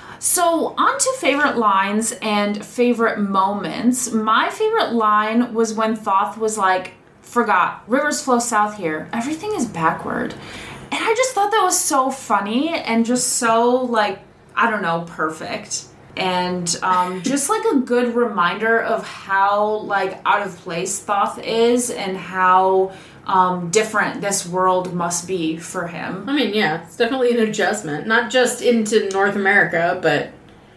So, on to favorite lines and favorite moments. My favorite line was when Thoth was like, forgot, rivers flow south here. Everything is backward. And I just thought that was so funny and just so, like, I don't know, perfect. And um, just, like, a good reminder of how, like, out of place Thoth is and how um, different this world must be for him. I mean, yeah, it's definitely an adjustment. Not just into North America, but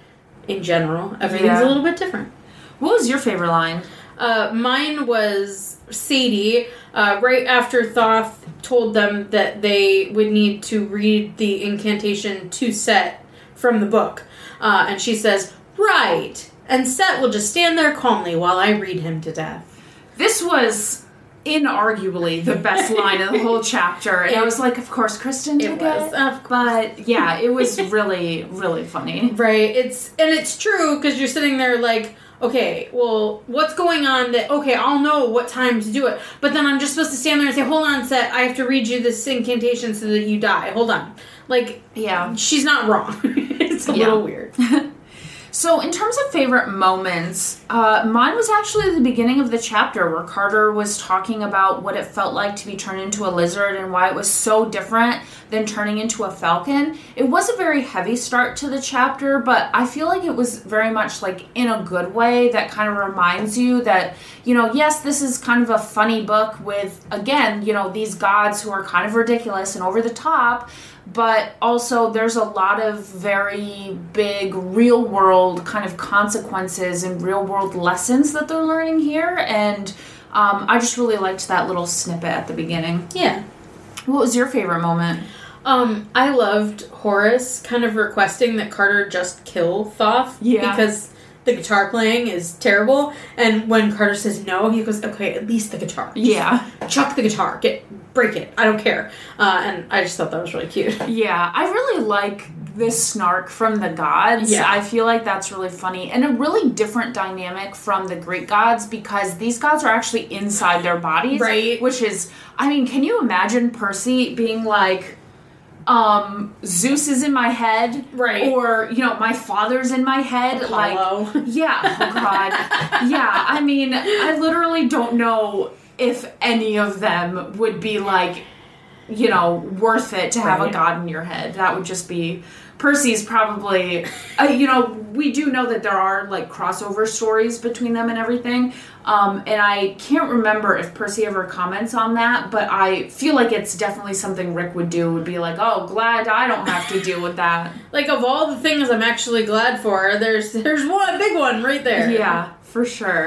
in general. Everything's Yeah. a little bit different. What was your favorite line? Uh, mine was Sadie, uh, right after Thoth told them that they would need to read the incantation to Set from the book. Uh, and she says, right, and Set will just stand there calmly while I read him to death. This was inarguably the best line of the whole chapter. And I was like, of course, Kristen It took was, it. of But yeah, it was really, really funny. Right, it's and it's true, because you're sitting there like, okay, well, what's going on that, okay, I'll know what time to do it, but then I'm just supposed to stand there and say, hold on, Set, I have to read you this incantation so that you die. Hold on. Like, Yeah. she's not wrong. It's a Yeah. little weird. So in terms of favorite moments, uh, mine was actually the beginning of the chapter where Carter was talking about what it felt like to be turned into a lizard and why it was so different than turning into a falcon. It was a very heavy start to the chapter, but I feel like it was very much like in a good way that kind of reminds you that, you know, yes, this is kind of a funny book with, again, you know, these gods who are kind of ridiculous and over the top, but also there's a lot of very big real world kind of consequences and real world lessons that they're learning here. And um, I just really liked that little snippet at the beginning. Yeah. What was your favorite moment? Um, I loved Horace kind of requesting that Carter just kill Thoth. Yeah. Because the guitar playing is terrible. And when Carter says no, he goes, okay, at least the guitar. Just yeah. chuck the guitar. Get break it. I don't care. Uh, and I just thought that was really cute. Yeah, I really like this snark from the gods. Yeah. I feel like that's really funny. And a really different dynamic from the Greek gods because these gods are actually inside their bodies. Right. Which is, I mean, can you imagine Percy being like, um, Zeus is in my head? Right. Or, you know, my father's in my head? Apollo. Like, yeah, oh God. Yeah, I mean, I literally don't know if any of them would be like, you know, worth it to have right. a god in your head. That would just be... Percy's probably... Uh, you know, we do know that there are, like, crossover stories between them and everything. Um, and I can't remember if Percy ever comments on that, but I feel like it's definitely something Rick would do. Would be like, oh, glad I don't have to deal with that. Like, of all the things I'm actually glad for, there's there's one big one right there. Yeah, for sure.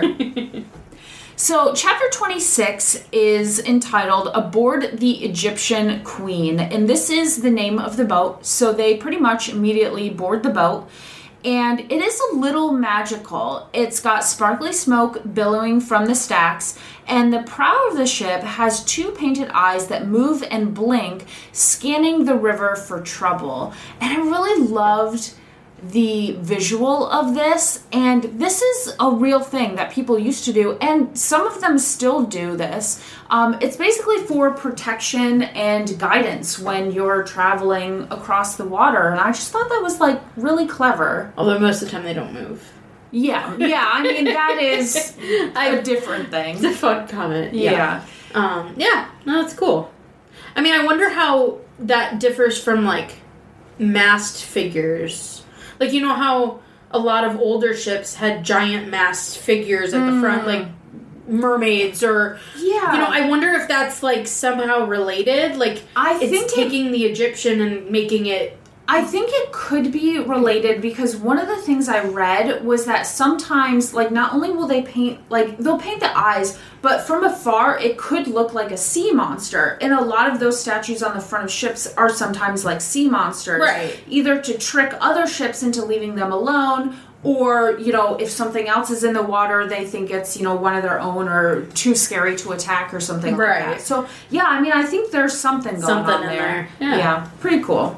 So, chapter twenty-six is entitled Aboard the Egyptian Queen, and this is the name of the boat, so they pretty much immediately board the boat, and it is a little magical. It's got sparkly smoke billowing from the stacks, and the prow of the ship has two painted eyes that move and blink, scanning the river for trouble. And I really loved the visual of this, and this is a real thing that people used to do, and some of them still do this. Um, it's basically for protection and guidance when you're traveling across the water, and I just thought that was, like, really clever. Although most of the time they don't move. Yeah, yeah, I mean, that is a different thing. It's a fun comment. Yeah. Yeah. Um, yeah, no, that's cool. I mean, I wonder how that differs from, like, mast figures. Like, you know how a lot of older ships had giant mast figures at the front, like mermaids or... Yeah. You know, I wonder if that's, like, somehow related. Like, I it's think taking it, the Egyptian and making it... I think it could be related because one of the things I read was that sometimes, like, not only will they paint, like, they'll paint the eyes, but from afar, it could look like a sea monster. And a lot of those statues on the front of ships are sometimes like sea monsters. Right. Either to trick other ships into leaving them alone, or, you know, if something else is in the water, they think it's, you know, one of their own or too scary to attack or something right. like that. So, yeah, I mean, I think there's something going something on in there. there. Yeah. yeah, pretty cool.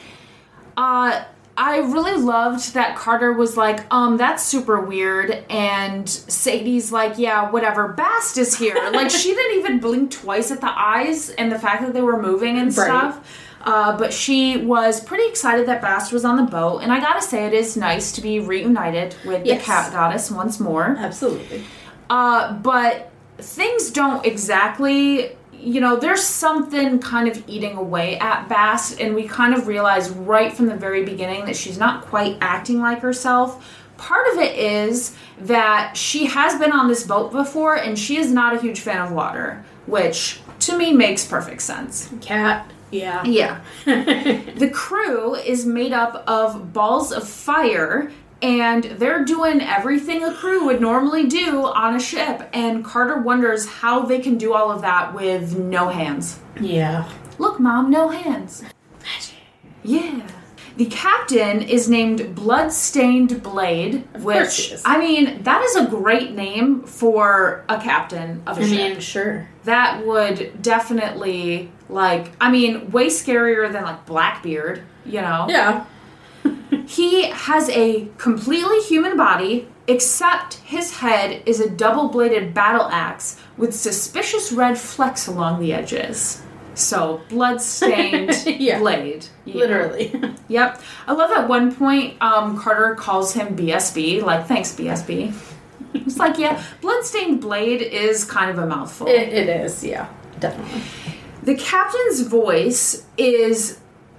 Uh, I really loved that Carter was like, um, that's super weird, and Sadie's like, yeah, whatever, Bast is here. Like, she didn't even blink twice at the eyes and the fact that they were moving and right. stuff. Uh, but she was pretty excited that Bast was on the boat, and I gotta say, it is nice to be reunited with yes. the cat goddess once more. Absolutely. Uh, but things don't exactly... You know, there's something kind of eating away at Bast, and we kind of realize right from the very beginning that she's not quite acting like herself. Part of it is that she has been on this boat before, and she is not a huge fan of water, which, to me, makes perfect sense. Cat. Yeah. Yeah. The crew is made up of balls of fire, and they're doing everything a crew would normally do on a ship. And Carter wonders how they can do all of that with no hands. Yeah. Look, Mom, no hands. Magic. Yeah. The captain is named Bloodstained Blade, of which, course he is. I mean, that is a great name for a captain of a I ship. I mean, sure. That would definitely, like, I mean, way scarier than, like, Blackbeard, you know? Yeah. He has a completely human body, except his head is a double-bladed battle axe with suspicious red flecks along the edges. So, blood-stained yeah. blade. Yeah. Literally. Yep. I love at one point, um, Carter calls him B S B, like, thanks, B S B. It's like, yeah, blood-stained blade is kind of a mouthful. It, it is, yeah. Definitely. The captain's voice is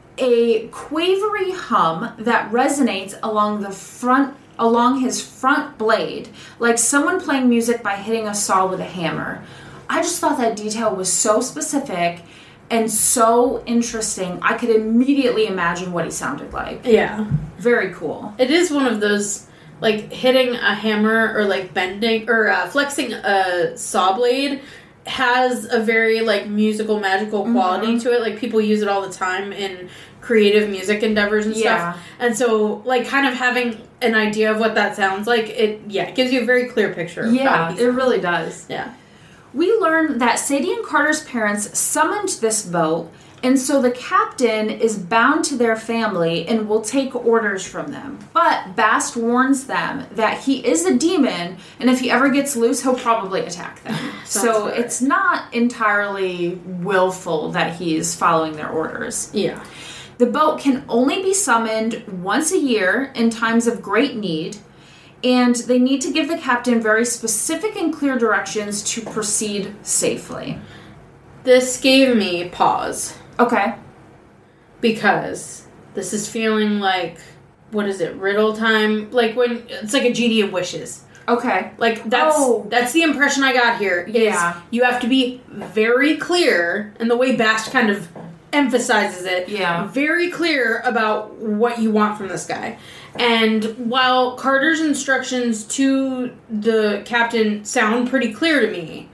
a quavery hum that resonates along the front, along his front blade, like someone playing music by hitting a saw with a hammer. I just thought that detail was so specific and so interesting. I could immediately imagine what he sounded like. Yeah. Very cool. It is one of those, like, hitting a hammer or, like, bending, or uh, flexing a saw blade has a very, like, musical, magical quality mm-hmm. to it. Like, people use it all the time in creative music endeavors and Yeah. stuff. And so, like, kind of having an idea of what that sounds like, it, yeah, it gives you a very clear picture of Yeah, how he it sounds. really does. Yeah. We learn that Sadie and Carter's parents summoned this boat, and so the captain is bound to their family and will take orders from them. But Bast warns them that he is a demon, and if he ever gets loose, he'll probably attack them. So fair. it's not entirely willful that he's following their orders. Yeah. The boat can only be summoned once a year in times of great need, and they need to give the captain very specific and clear directions to proceed safely. This gave me pause. Okay. Because this is feeling like, what is it, riddle time? Like when, it's like a genie of wishes. Okay. Like, that's Oh. that's the impression I got here. Is Yeah. you have to be very clear, and the way Bast kind of emphasizes it, Yeah. very clear about what you want from this guy. And while Carter's instructions to the captain sound pretty clear to me,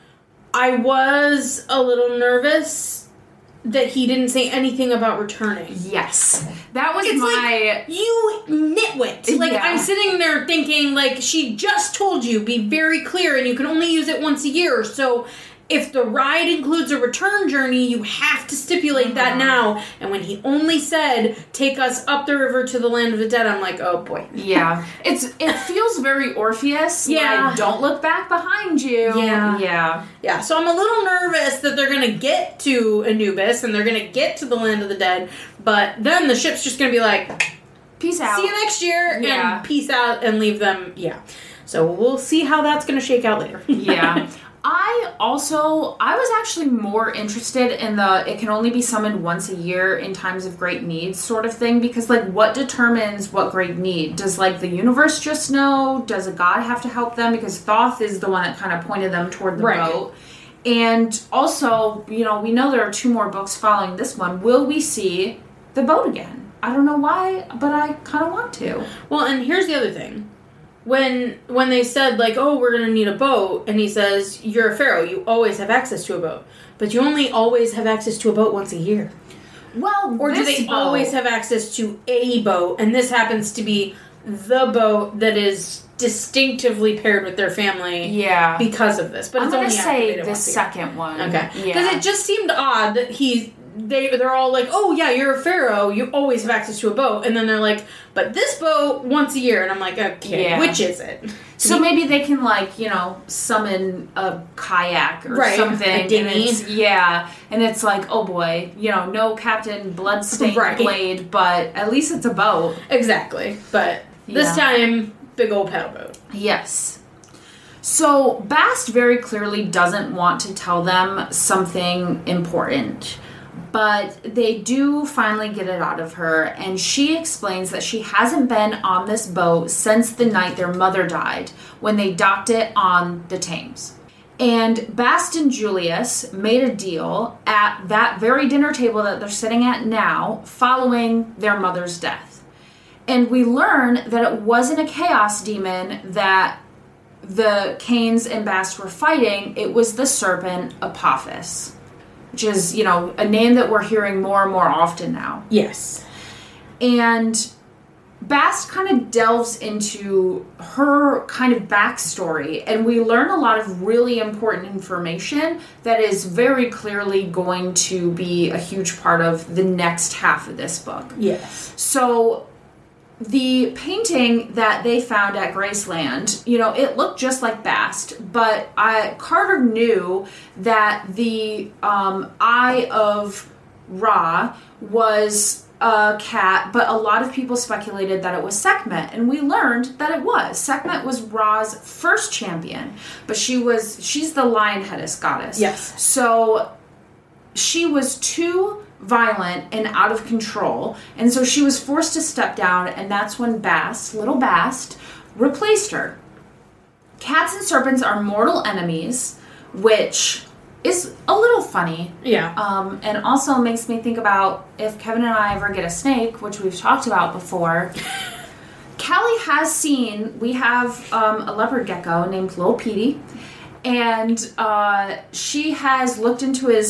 I was a little nervous that he didn't say anything about returning. Yes. That was It's my... like, you nitwit. Like, Yeah. I'm sitting there thinking, like, she just told you, be very clear, and you can only use it once a year. So, if the ride includes a return journey, you have to stipulate that now. And when he only said, take us up the river to the land of the dead, I'm like, oh boy. Yeah. It's It feels very Orpheus. Yeah. Like, don't look back behind you. Yeah. Yeah. Yeah, so I'm a little nervous that they're going to get to Anubis, and they're going to get to the land of the dead, but then the ship's just going to be like, Peace out. see you next year, Yeah. and peace out, and leave them, yeah. So we'll see how that's going to shake out later. Yeah. I also, I was actually more interested in the, it can only be summoned once a year in times of great need sort of thing, because, like, what determines what great need? Does, like, the universe just know? Does a god have to help them? Because Thoth is the one that kind of pointed them toward the Right. boat. And also, you know, we know there are two more books following this one. Will we see the boat again? I don't know why, but I kind of want to. Well, and here's the other thing. When when they said, like, oh, we're going to need a boat, and he says, you're a pharaoh, you always have access to a boat. But you only always have access to a boat once a year. Well, Or do this they boat- always have access to a boat, and this happens to be the boat that is distinctively paired with their family Yeah. because of this. But I'm it's going only to say activated the once a year. second one. Okay. Yeah. Because it just seemed odd that he, they, they're all like, oh yeah, you're a pharaoh, you always have access to a boat. And then they're like, but this boat once a year. And I'm like, okay, Yeah. which is it? So maybe they can, like, you know, summon a kayak or Right, something. a dinghy. And it's, yeah. And it's like, oh boy, you know, no Captain Bloodstained Right. Blade, but at least it's a boat. Exactly. But this Yeah. time, big old paddle boat. Yes. So Bast very clearly doesn't want to tell them something important. But they do finally get it out of her, and she explains that she hasn't been on this boat since the night their mother died, when they docked it on the Thames. And Bast and Julius made a deal at that very dinner table that they're sitting at now, following their mother's death. And we learn that it wasn't a chaos demon that the Canes and Bast were fighting, it was the serpent Apophis. Which is, you know, a name that we're hearing more and more often now. Yes. And Bast kind of delves into her kind of backstory, and we learn a lot of really important information that is very clearly going to be a huge part of the next half of this book. Yes. So the painting that they found at Graceland, you know, it looked just like Bast, but I, Carter knew that the um, Eye of Ra was a cat, but a lot of people speculated that it was Sekhmet, and we learned that it was. Sekhmet was Ra's first champion, but she was, she's the lion-headess goddess. Yes. So she was too violent and out of control, and so she was forced to step down, and that's when Bast, little Bast, replaced her. Cats and serpents are mortal enemies, which is a little funny. Yeah. Um, and also makes me think about if Kevin and I ever get a snake, which we've talked about before. Callie has seen, we have um, a leopard gecko named Lil Petey, and uh, she has looked into his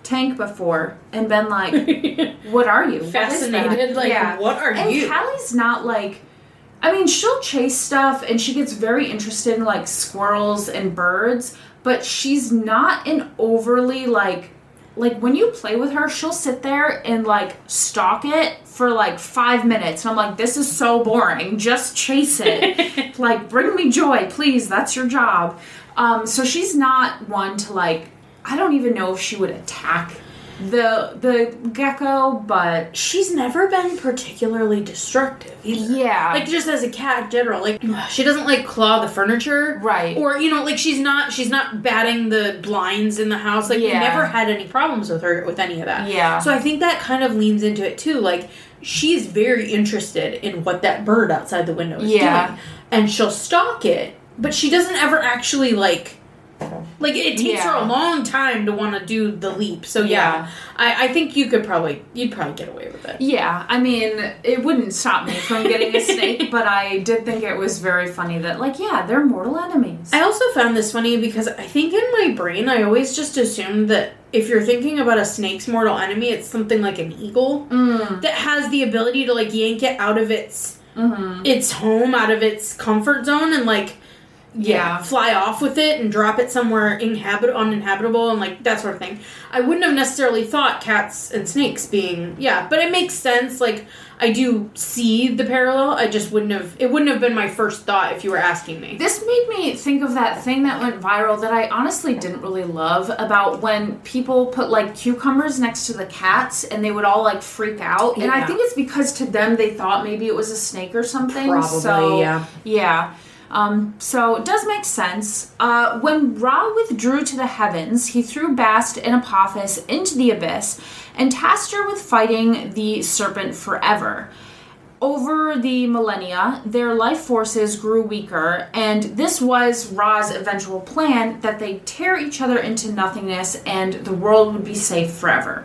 tank before and been like, what are you? Fascinated. Like, yeah. what are and you? And Callie's not like, I mean, she'll chase stuff and she gets very interested in like squirrels and birds, but she's not an overly like, like when you play with her, she'll sit there and like stalk it for like five minutes. And I'm like, this is so boring. Just chase it. Like, bring me joy, please. That's your job. Um, so she's not one to like, I don't even know if she would attack the the gecko, but she's never been particularly destructive either. Yeah. Like, just as a cat in general. Like, she doesn't, like, claw the furniture. Right. Or, you know, like, she's not she's not batting the blinds in the house. Like, yeah. we never had any problems with her with any of that. Yeah. So I think that kind of leans into it, too. Like, she's very interested in what that bird outside the window is yeah. doing. And she'll stalk it, but she doesn't ever actually, like... Like, it takes yeah. her a long time to want to do the leap. So, yeah, yeah. I, I think you could probably, you'd probably get away with it. Yeah, I mean, it wouldn't stop me from getting a snake, but I did think it was very funny that, like, yeah, they're mortal enemies. I also found this funny because I think in my brain, I always just assumed that if you're thinking about a snake's mortal enemy, it's something like an eagle mm. that has the ability to, like, yank it out of its, mm-hmm. its home, out of its comfort zone, and, like, Yeah, yeah, fly off with it and drop it somewhere inhabit- uninhabitable and, like, that sort of thing. I wouldn't have necessarily thought cats and snakes being, yeah, but it makes sense. Like, I do see the parallel. I just wouldn't have, it wouldn't have been my first thought if you were asking me. This made me think of that thing that went viral that I honestly didn't really love about when people put, like, cucumbers next to the cats and they would all, like, freak out. Yeah. And I think it's because to them they thought maybe it was a snake or something. Probably, so, yeah. Yeah. Um, so it does make sense. Uh, when Ra withdrew to the heavens, he threw Bast and Apophis into the abyss and tasked her with fighting the serpent forever. Over the millennia, their life forces grew weaker, and this was Ra's eventual plan, that they tear each other into nothingness and the world would be safe forever.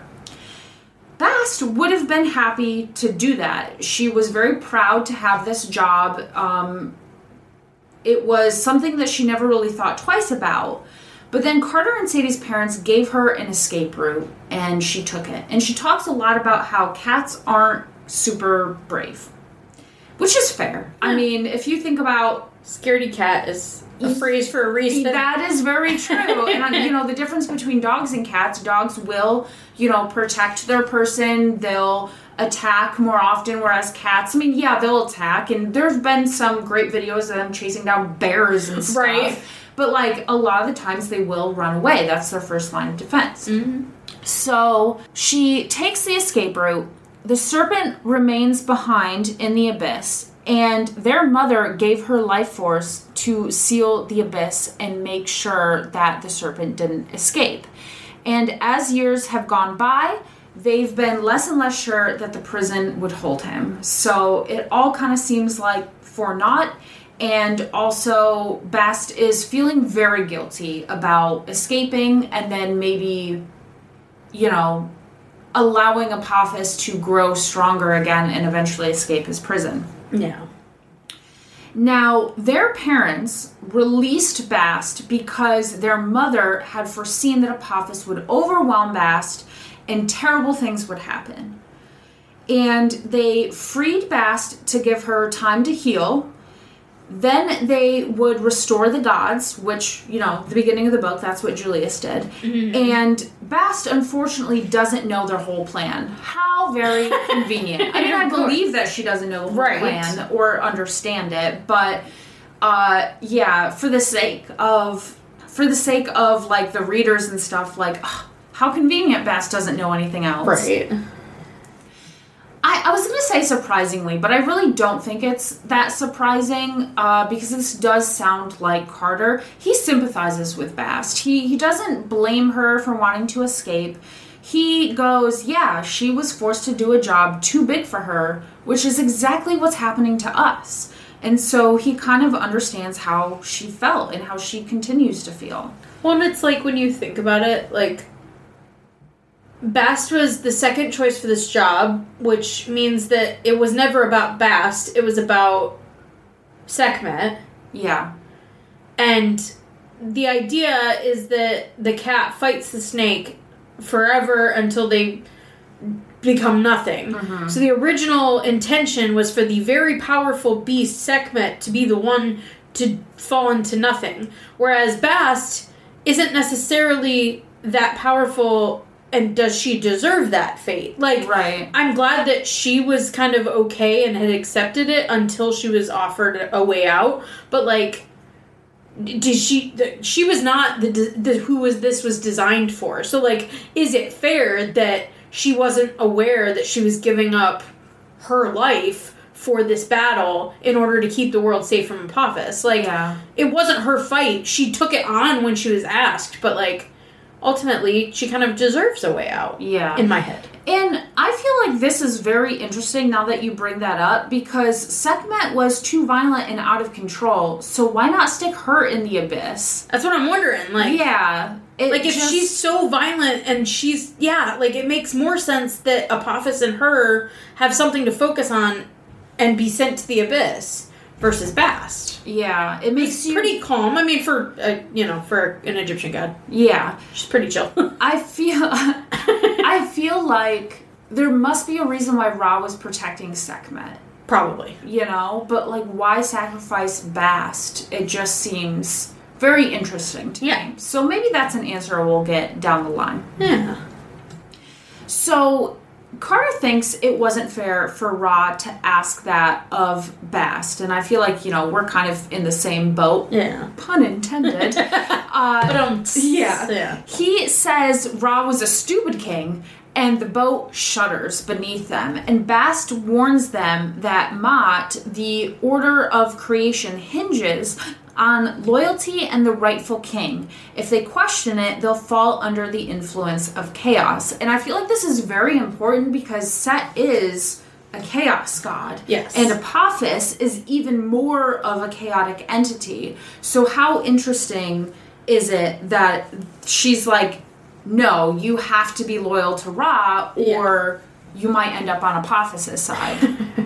Bast would have been happy to do that. She was very proud to have this job. Um... It was something that she never really thought twice about. But then Carter and Sadie's parents gave her an escape route, and she took it. And she talks a lot about how cats aren't super brave, which is fair. Yeah. I mean, if you think about... Scaredy cat is a phrase for a reason. That is very true. And, you know, the difference between dogs and cats, dogs will, you know, protect their person. They'll attack more often, whereas cats, I mean, yeah, they'll attack, and there's been some great videos of them chasing down bears and stuff. Right. But, like, a lot of the times they will run away. That's their first line of defense. Mm-hmm. So she takes the escape route. The serpent remains behind in the abyss, and their mother gave her life force to seal the abyss and make sure that the serpent didn't escape. And as years have gone by, they've been less and less sure that the prison would hold him. So it all kind of seems like for naught. And also, Bast is feeling very guilty about escaping and then maybe, you know, allowing Apophis to grow stronger again and eventually escape his prison. Yeah. Now, their parents released Bast because their mother had foreseen that Apophis would overwhelm Bast and terrible things would happen. And they freed Bast to give her time to heal. Then they would restore the gods, which, you know, the beginning of the book, that's what Julius did. Mm-hmm. And Bast, unfortunately, doesn't know their whole plan. How very convenient. I mean, I believe that she doesn't know the whole right. plan or understand it, but, uh, yeah, for the sake of, for the sake of, like, the readers and stuff, like, ugh, how convenient Bast doesn't know anything else. Right. I, I was going to say surprisingly, but I really don't think it's that surprising uh, because this does sound like Carter. He sympathizes with Bast. He, he doesn't blame her for wanting to escape. He goes, yeah, she was forced to do a job too big for her, which is exactly what's happening to us. And so he kind of understands how she felt and how she continues to feel. Well, and it's like when you think about it, like, Bast was the second choice for this job, which means that it was never about Bast. It was about Sekhmet. Yeah. And the idea is that the cat fights the snake forever until they become nothing. Mm-hmm. So the original intention was for the very powerful beast Sekhmet to be the one to fall into nothing. Whereas Bast isn't necessarily that powerful, and does she deserve that fate? Like, right. I'm glad that she was kind of okay and had accepted it until she was offered a way out. But, like, did she... She was not the, the who was this was designed for. So, like, is it fair that she wasn't aware that she was giving up her life for this battle in order to keep the world safe from Apophis? Like, yeah. It wasn't her fight. She took it on when she was asked, but, like, ultimately, she kind of deserves a way out. Yeah. In my head. And I feel like this is very interesting now that you bring that up, because Sekhmet was too violent and out of control, so why not stick her in the abyss? That's what I'm wondering. Like, yeah. Like, if just, she's so violent and she's... Yeah, like, it makes more sense that Apophis and her have something to focus on and be sent to the abyss versus Bast. Yeah, it makes it's you... pretty calm. I mean, for, uh, you know, for an Egyptian god. Yeah. She's pretty chill. I feel... I feel like there must be a reason why Ra was protecting Sekhmet. Probably. You know? But, like, why sacrifice Bast? It just seems very interesting to yeah. me. So maybe that's an answer we'll get down the line. Yeah. So... Carter thinks it wasn't fair for Ra to ask that of Bast, and I feel like, you know, we're kind of in the same boat. Yeah. Pun intended. uh, but um, yeah. yeah. He says Ra was a stupid king, and the boat shudders beneath them, and Bast warns them that Ma'at, the order of creation, hinges on loyalty and the rightful king. If they question it, they'll fall under the influence of chaos. And I feel like this is very important because Set is a chaos god. Yes. And Apophis is even more of a chaotic entity. So how interesting is it that she's like, no, you have to be loyal to Ra, or yeah. you might end up on Apophis' side.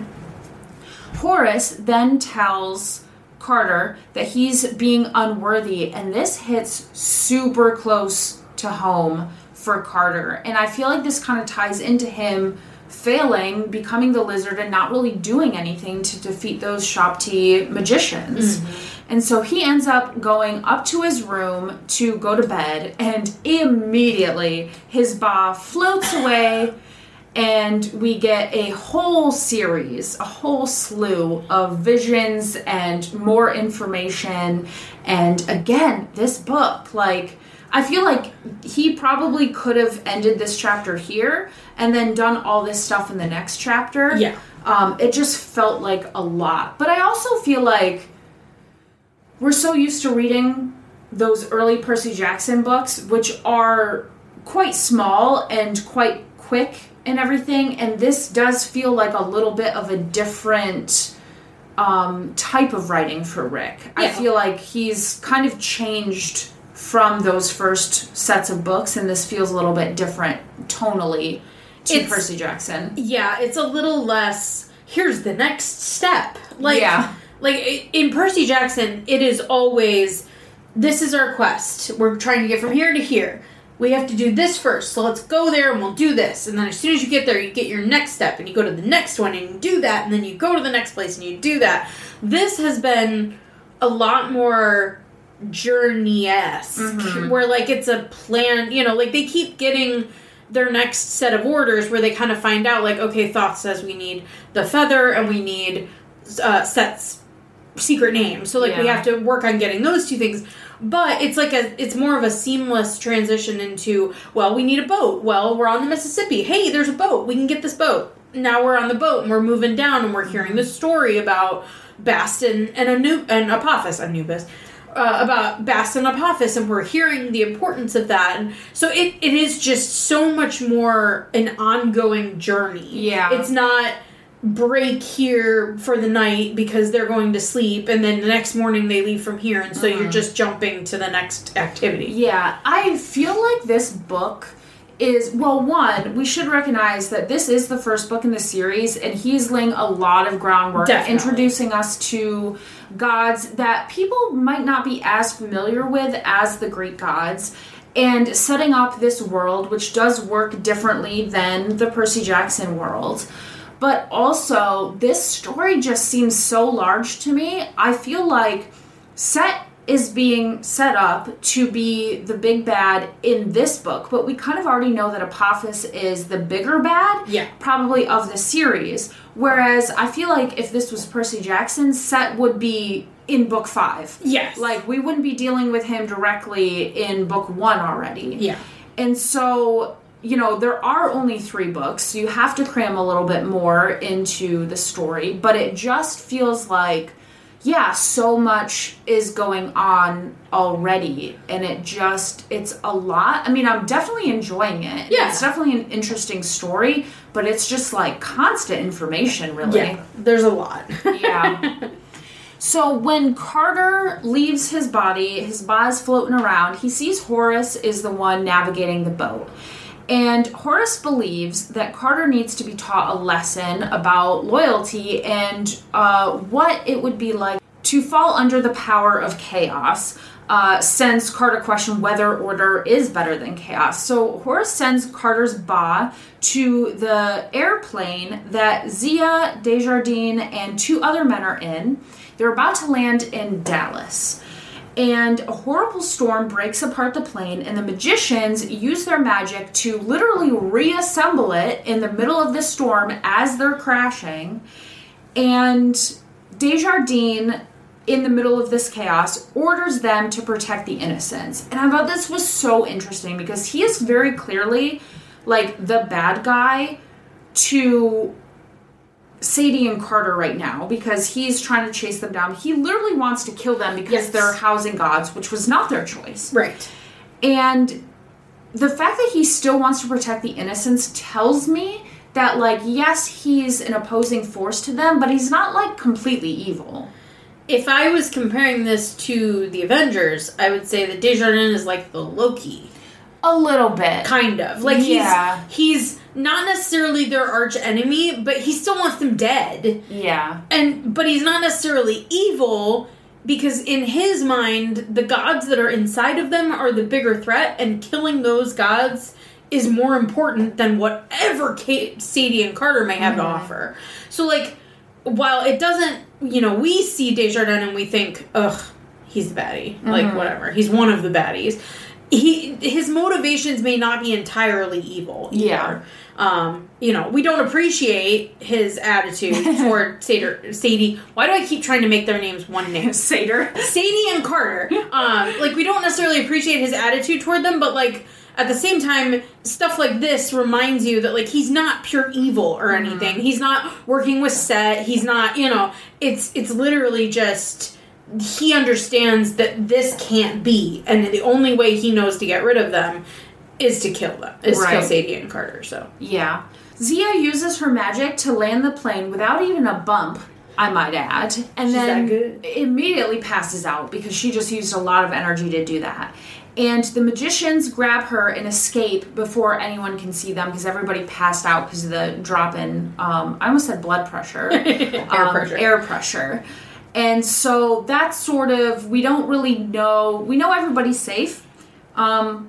Horus then tells Carter that he's being unworthy, and this hits super close to home for Carter. And I feel like this kind of ties into him failing, becoming the lizard, and not really doing anything to defeat those Shopti magicians. Mm-hmm. And so he ends up going up to his room to go to bed, and immediately his ba floats away. And we get a whole series, a whole slew of visions and more information. And again, this book, like, I feel like he probably could have ended this chapter here and then done all this stuff in the next chapter. Yeah. Um, it just felt like a lot. But I also feel like we're so used to reading those early Percy Jackson books, which are quite small and quite quick and everything, and this does feel like a little bit of a different um, type of writing for Rick. Yeah. I feel like he's kind of changed from those first sets of books, and this feels a little bit different tonally to it's, Percy Jackson. Yeah, it's a little less, here's the next step. Like, yeah. like in Percy Jackson, it is always, this is our quest. We're trying to get from here to here. We have to do this first, so let's go there and we'll do this. And then as soon as you get there, you get your next step, and you go to the next one and you do that, and then you go to the next place and you do that. This has been a lot more journey-esque, mm-hmm. where, like, it's a plan, you know, like, they keep getting their next set of orders where they kind of find out, like, okay, Thoth says we need the feather and we need uh, Set's secret name. So, like, yeah. we have to work on getting those two things. But it's like a, it's more of a seamless transition into, well, we need a boat. Well, we're on the Mississippi. Hey, there's a boat. We can get this boat. Now we're on the boat and we're moving down and we're hearing the story about Bast and, and, Anu- and Apophis, Anubis, uh, about Bast and Apophis, and we're hearing the importance of that. And so it, it is just so much more an ongoing journey. Yeah. It's not break here for the night because they're going to sleep, and then the next morning they leave from here, and so mm-hmm. you're just jumping to the next activity. Yeah, I feel like this book is, well, one, we should recognize that this is the first book in the series, and he's laying a lot of groundwork, Definitely. introducing us to gods that people might not be as familiar with as the Greek gods. and setting up this world, which does work differently than the Percy Jackson world. But also, this story just seems so large to me. I feel like Set is being set up to be the big bad in this book, but we kind of already know that Apophis is the bigger bad, yeah. probably of the series. Whereas I feel like if this was Percy Jackson, Set would be in book five. Yes. Like, we wouldn't be dealing with him directly in book one already. Yeah. And so, you know, there are only three books, so you have to cram a little bit more into the story, but it just feels like, yeah, so much is going on already, and it just, it's a lot. I mean, I'm definitely enjoying it. Yeah. It's definitely an interesting story, but it's just, like, constant information, really. Yeah, there's a lot. Yeah. So when Carter leaves his body, his body's floating around, he sees Horace is the one navigating the boat. And Horace believes that Carter needs to be taught a lesson about loyalty and uh, what it would be like to fall under the power of chaos, uh, since Carter questioned whether order is better than chaos. So Horace sends Carter's ba to the airplane that Zia, Desjardins, and two other men are in. They're about to land in Dallas. And a horrible storm breaks apart the plane, and the magicians use their magic to literally reassemble it in the middle of the storm as they're crashing. And Desjardins, in the middle of this chaos, orders them to protect the innocents. And I thought this was so interesting because he is very clearly, like, the bad guy to Sadie and Carter right now, because he's trying to chase them down. He literally wants to kill them because yes. they're housing gods, which was not their choice. Right. And the fact that he still wants to protect the innocents tells me that, like, yes, he's an opposing force to them, but he's not, like, completely evil. If I was comparing this to the Avengers, I would say that Desjardins is like the Loki. A little bit. Kind of. Like, yeah. he's... he's not necessarily their arch enemy, but he still wants them dead. Yeah. And but he's not necessarily evil, because in his mind, the gods that are inside of them are the bigger threat, and killing those gods is more important than whatever Kate, Sadie and Carter may have mm-hmm. to offer. So, like, while it doesn't, you know, we see Desjardins and we think, ugh, he's the baddie. Mm-hmm. Like, whatever. He's one of the baddies. He His motivations may not be entirely evil either. Yeah. Um, you know, we don't appreciate his attitude toward Sader, Sadie. Why do I keep trying to make their names one name? Sader. Sadie and Carter. Um, like, we don't necessarily appreciate his attitude toward them, but, like, at the same time, stuff like this reminds you that, like, he's not pure evil or anything. Mm-hmm. He's not working with Set. He's not, you know, it's it's literally just... he understands that this can't be, and the only way he knows to get rid of them is to kill them. Is right. to kill Sadie and Carter, so. Yeah. Zia uses her magic to land the plane without even a bump, I might add. And She's then that good. immediately passes out because she just used a lot of energy to do that. And the magicians grab her and escape before anyone can see them because everybody passed out because of the drop in, um, I almost said blood pressure. air um, pressure. Air pressure. And so that's sort of, we don't really know, we know everybody's safe. Um,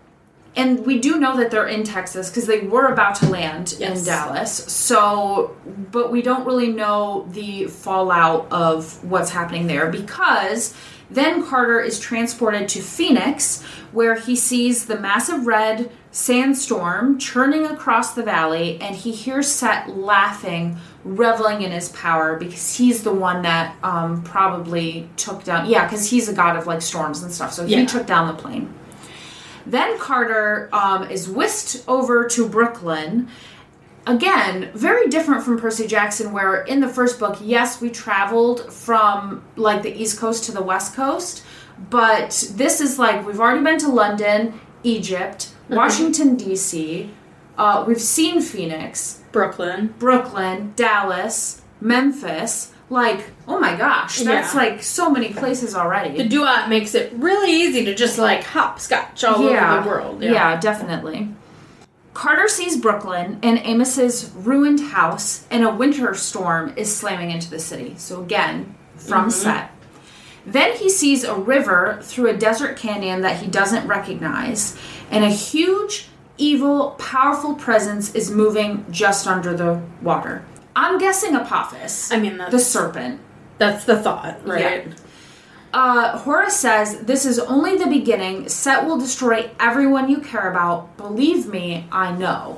and we do know that they're in Texas because they were about to land yes. in Dallas. So, but we don't really know the fallout of what's happening there because then Carter is transported to Phoenix where he sees the massive red sandstorm churning across the valley and he hears Set laughing, reveling in his power because he's the one that um, probably took down, yeah, because he's a god of like storms and stuff, so he yeah. took down the plane. Then Carter um, is whisked over to Brooklyn. Again, very different from Percy Jackson, where in the first book, yes, we traveled from like the East Coast to the West Coast, but this is like, we've already been to London, Egypt, mm-hmm. Washington, D C, uh, we've seen Phoenix, Brooklyn, Brooklyn, Dallas, Memphis. Like, oh my gosh, that's yeah. like so many places already. The duet makes it really easy to just like hopscotch all yeah. over the world. Yeah. yeah, definitely. Carter sees Brooklyn and Amos's ruined house, and a winter storm is slamming into the city. So again, from mm-hmm. Set. Then he sees a river through a desert canyon that he doesn't recognize, and a huge, evil, powerful presence is moving just under the water. I'm guessing Apophis. I mean, that's, the serpent. That's the thought, right? Yeah. Uh, Horus says, this is only the beginning. Set will destroy everyone you care about. Believe me, I know.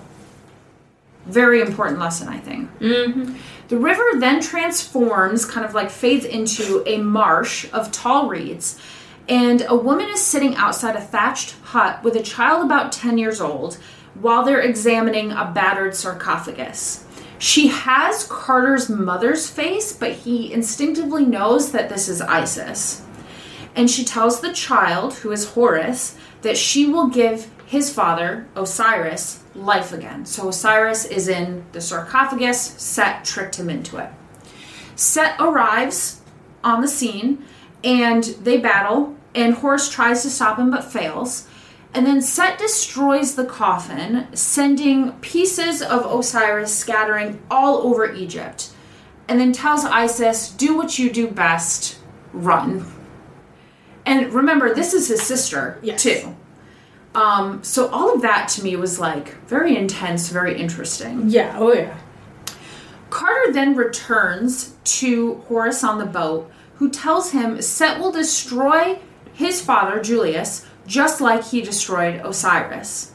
Very important lesson, I think. Mm-hmm. The river then transforms, kind of like fades into a marsh of tall reeds, and a woman is sitting outside a thatched hut with a child about ten years old while they're examining a battered sarcophagus. She has Carter's mother's face, but he instinctively knows that this is Isis. And she tells the child, who is Horus, that she will give his father, Osiris, life again. So Osiris is in the sarcophagus. Set tricked him into it. Set arrives on the scene, and they battle, and Horus tries to stop him but fails. And then Set destroys the coffin, sending pieces of Osiris scattering all over Egypt. And then tells Isis, do what you do best, run. And remember, this is his sister, yes. too. Um, so all of that to me was like very intense, very interesting. Yeah, oh yeah. Carter then returns to Horus on the boat, who tells him Set will destroy his father, Julius, just like he destroyed Osiris.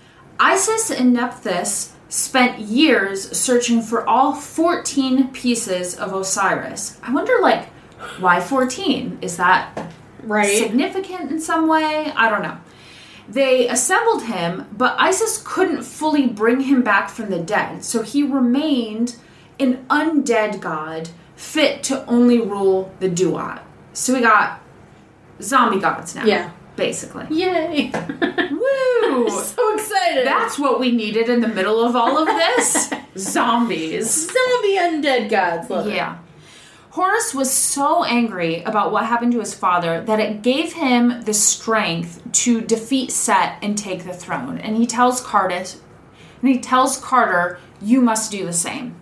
Isis and Nephthys spent years searching for all fourteen pieces of Osiris. I wonder, like, why fourteen? Is that right. significant in some way? I don't know. They assembled him, but Isis couldn't fully bring him back from the dead, so he remained an undead god, fit to only rule the Duat. So we got zombie gods now. Yeah. Basically. Yay! Woo! I'm so excited. That's what we needed in the middle of all of this. Zombies. Zombie undead gods. Love yeah. it. Horus was so angry about what happened to his father that it gave him the strength to defeat Set and take the throne. And he tells Carter, and he tells Carter, you must do the same.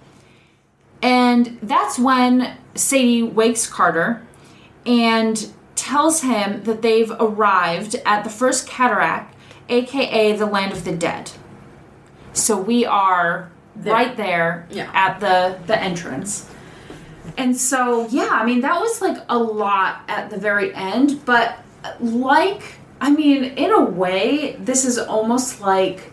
And that's when Sadie wakes Carter and tells him that they've arrived at the first cataract, aka the land of the dead. So we are there. right there yeah. at the, the entrance. And so, yeah, I mean, that was like a lot at the very end, but like, I mean, in a way, this is almost like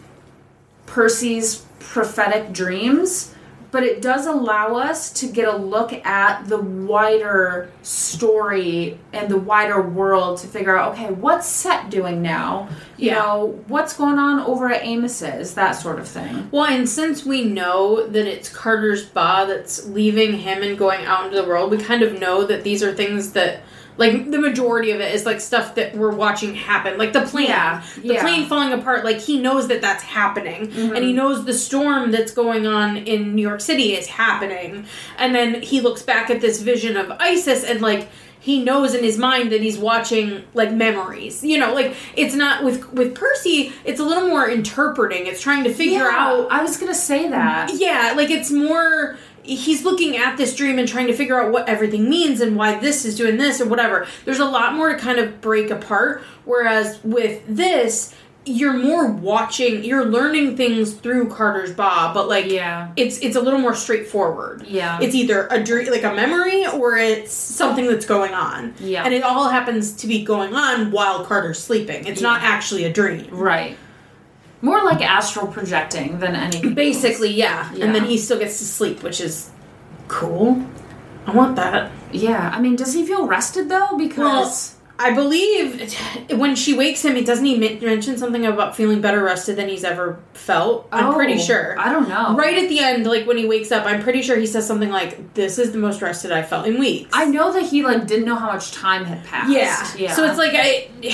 Percy's prophetic dreams, but it does allow us to get a look at the wider story and the wider world to figure out, okay, what's Set doing now? You yeah. know, what's going on over at Amos's, that sort of thing. Well, and since we know that it's Carter's Ba that's leaving him and going out into the world, we kind of know that these are things that, like, the majority of it is, like, stuff that we're watching happen. Like, the plane. Yeah. The yeah. plane falling apart. Like, he knows that that's happening. Mm-hmm. And he knows the storm that's going on in New York City is happening. And then he looks back at this vision of Isis and, like, he knows in his mind that he's watching, like, memories. You know, like, it's not... With with Percy, it's a little more interpreting. It's trying to figure yeah, out... I was gonna say that. Yeah, like, it's more... He's looking at this dream and trying to figure out what everything means and why this is doing this or whatever. There's a lot more to kind of break apart. Whereas with this, you're more watching, you're learning things through Carter's Ba, but like, yeah. it's it's a little more straightforward. Yeah. It's either a dream, like a memory, or it's something that's going on. Yeah. And it all happens to be going on while Carter's sleeping. It's yeah. not actually a dream. Right. More like astral projecting than anything Basically, else. yeah. yeah. And then he still gets to sleep, which is cool. I want that. Yeah. I mean, does he feel rested, though? Because... Well, I believe when she wakes him, he doesn't he mention something about feeling better rested than he's ever felt? I'm oh, pretty sure. I don't know. Right at the end, like when he wakes up, I'm pretty sure he says something like, this is the most rested I've felt in weeks. I know that he, like, didn't know how much time had passed. Yeah. yeah. So it's like, I...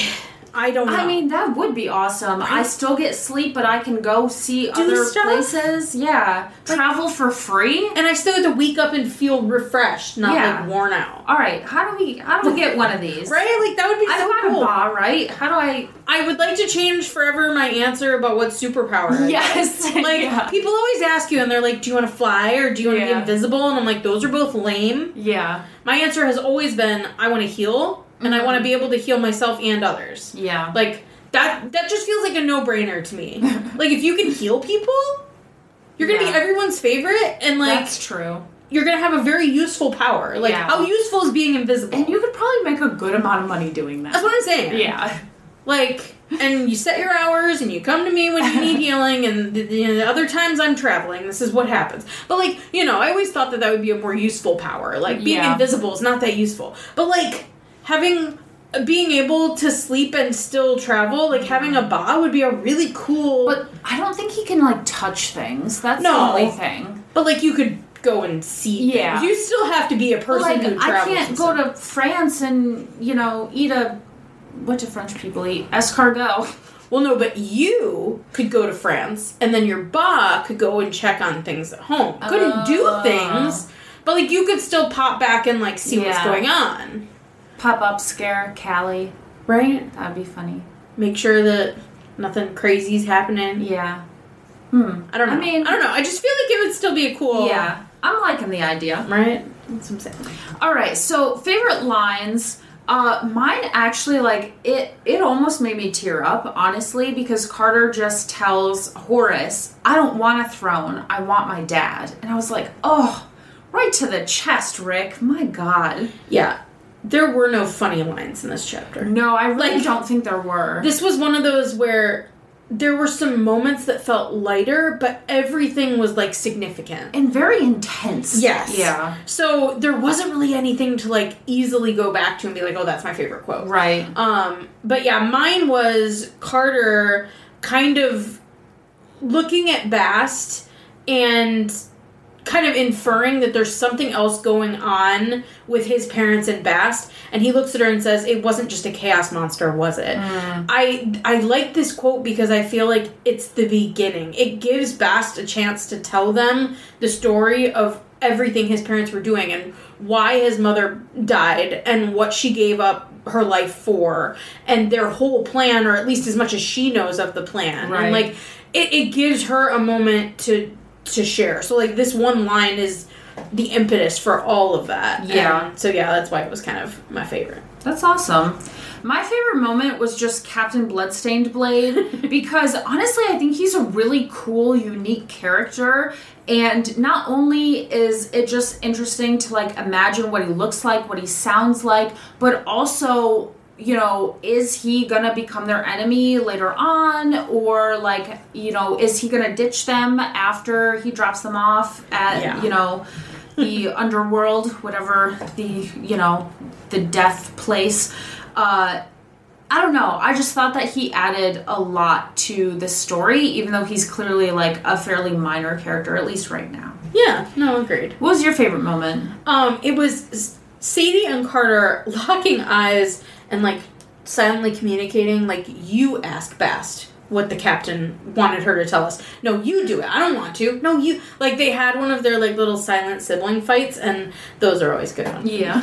I don't know. I mean, that would be awesome. I, I still get sleep, but I can go see Do other stuff? places. Yeah. Like, travel for free. And I still get to wake up and feel refreshed, not yeah. like worn out. All right. How do we how do we get one of these? Right? Like, that would be I've so got cool. a bar, right? How do I... I would like to change forever my answer about what superpower I Yes. get. Like, yeah. people always ask you, and they're like, do you want to fly or do you want to yeah. be invisible? And I'm like, those are both lame. Yeah. My answer has always been, I want to heal, and mm-hmm. I want to be able to heal myself and others. Yeah. Like, that that just feels like a no-brainer to me. Like, if you can heal people, you're going to yeah. be everyone's favorite, and like... That's true. You're going to have a very useful power. Like, yeah. how useful is being invisible? And you could probably make a good amount of money doing that. That's what I'm saying. Yeah. Like, and you set your hours, and you come to me when you need healing, and the, the, the other times I'm traveling, this is what happens. But, like, you know, I always thought that that would be a more useful power. Like, being yeah. invisible is not that useful. But, like, having... being able to sleep and still travel, like, having a ba would be a really cool... But I don't think he can, like, touch things. That's no. the only thing. But, like, you could go and see yeah. things. You still have to be a person like, who travels. I can't go to France and, you know, eat a... What do French people eat? Escargot. Well, no, but you could go to France, and then your ba could go and check on things at home. Couldn't uh, do things, but, like, you could still pop back and, like, see yeah. what's going on. Pop-up scare Callie. Right? That'd be funny. Make sure that nothing crazy's happening. Yeah. Hmm. I don't know. I mean... I don't know. I just feel like it would still be a cool... Yeah. I'm liking the idea. Right? That's what I'm saying. All right. So, favorite lines... Uh, mine actually, like, it, it almost made me tear up, honestly, because Carter just tells Horace, I don't want a throne, I want my dad. And I was like, oh, right to the chest, Rick. My God. Yeah. There were no funny lines in this chapter. No, I really Like, don't think there were. This was one of those where there were some moments that felt lighter, but everything was, like, significant. And very intense. Yes. Yeah. So there wasn't really anything to, like, easily go back to and be like, oh, that's my favorite quote. Right. Um, but yeah, mine was Carter kind of looking at Bast and kind of inferring that there's something else going on with his parents and Bast, and he looks at her and says, it wasn't just a chaos monster, was it? Mm. I I like this quote because I feel like it's the beginning. It gives Bast a chance to tell them the story of everything his parents were doing and why his mother died and what she gave up her life for and their whole plan, or at least as much as she knows of the plan. Right. And like it, it gives her a moment to to share. So like this one line is the impetus for all of that. Yeah. And so yeah, that's why it was kind of my favorite. That's awesome. My favorite moment was just Captain Bloodstained Blade because honestly I think he's a really cool, unique character, and not only is it just interesting to like imagine what he looks like, what he sounds like, but also, you know, is he gonna become their enemy later on, or like, you know, is he gonna ditch them after he drops them off at, yeah. you know, the underworld, whatever the, you know, the death place. Uh, I don't know. I just thought that he added a lot to the story, even though he's clearly like a fairly minor character, at least right now. Yeah, no, agreed. What was your favorite moment? Um, it was Sadie and Carter locking eyes and like silently communicating, like, you ask Bast what the captain wanted her to tell us. No, you do it. I don't want to. No, you... Like, they had one of their, like, little silent sibling fights, and those are always good ones. Yeah.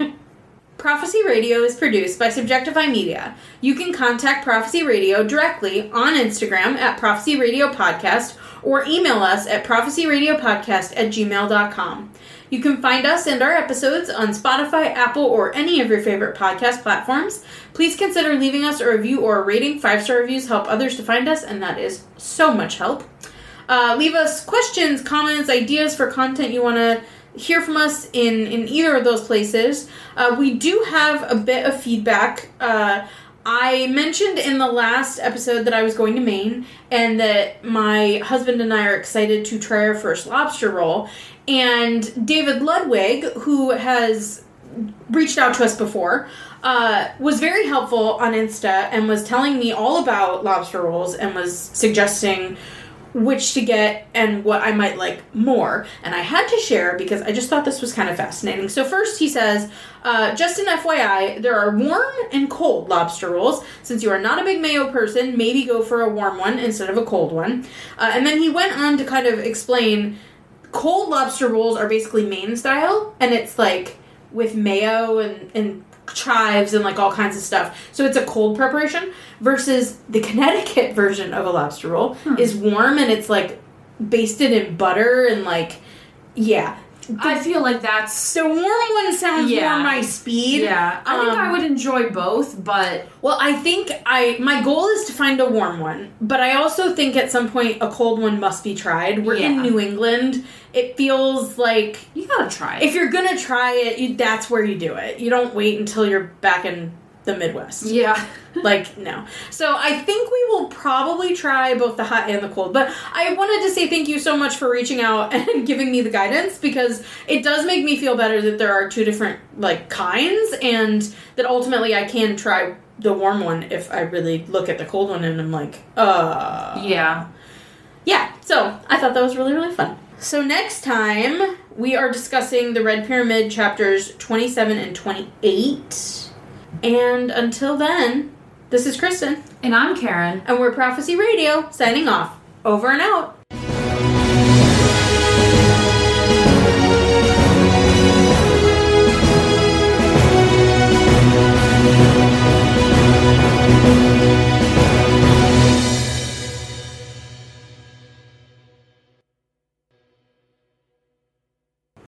Prophecy Radio is produced by Subjectify Media. You can contact Prophecy Radio directly on Instagram at Prophecy Radio Podcast or email us at prophecyradiopodcast at gmail dot com. You can find us and our episodes on Spotify, Apple, or any of your favorite podcast platforms. Please consider leaving us a review or a rating. Five-star reviews help others to find us, and that is so much help. Uh, leave us questions, comments, ideas for content you want to hear from us in, in either of those places. Uh, we do have a bit of feedback. Uh, I mentioned in the last episode that I was going to Maine and that my husband and I are excited to try our first lobster roll. And David Ludwig, who has reached out to us before, uh, was very helpful on Insta and was telling me all about lobster rolls and was suggesting which to get and what I might like more. And I had to share because I just thought this was kind of fascinating. So first he says, uh, just an F Y I, there are warm and cold lobster rolls. Since you are not a big mayo person, maybe go for a warm one instead of a cold one. Uh, and then he went on to kind of explain cold lobster rolls are basically Maine style, and it's like with mayo and, and chives and like all kinds of stuff. So it's a cold preparation versus the Connecticut version of a lobster roll hmm. is warm and it's like basted in butter and like, yeah. The, I feel like that's... The warm one sounds yeah. more my speed. Yeah. I um, think I would enjoy both, but... Well, I think I... My goal is to find a warm one, but I also think at some point a cold one must be tried. We're yeah. in New England. It feels like... You gotta try it. If you're gonna try it, you, that's where you do it. You don't wait until you're back in the Midwest. Yeah. Like, no. So I think we will probably try both the hot and the cold. But I wanted to say thank you so much for reaching out and giving me the guidance, because it does make me feel better that there are two different, like, kinds, and that ultimately I can try the warm one if I really look at the cold one and I'm like, uh... Yeah. Yeah, so I thought that was really, really fun. So next time, we are discussing the Red Pyramid chapters twenty-seven and twenty-eight. And until then, this is Kristen. And I'm Karen. And we're Prophecy Radio, signing off. Over and out.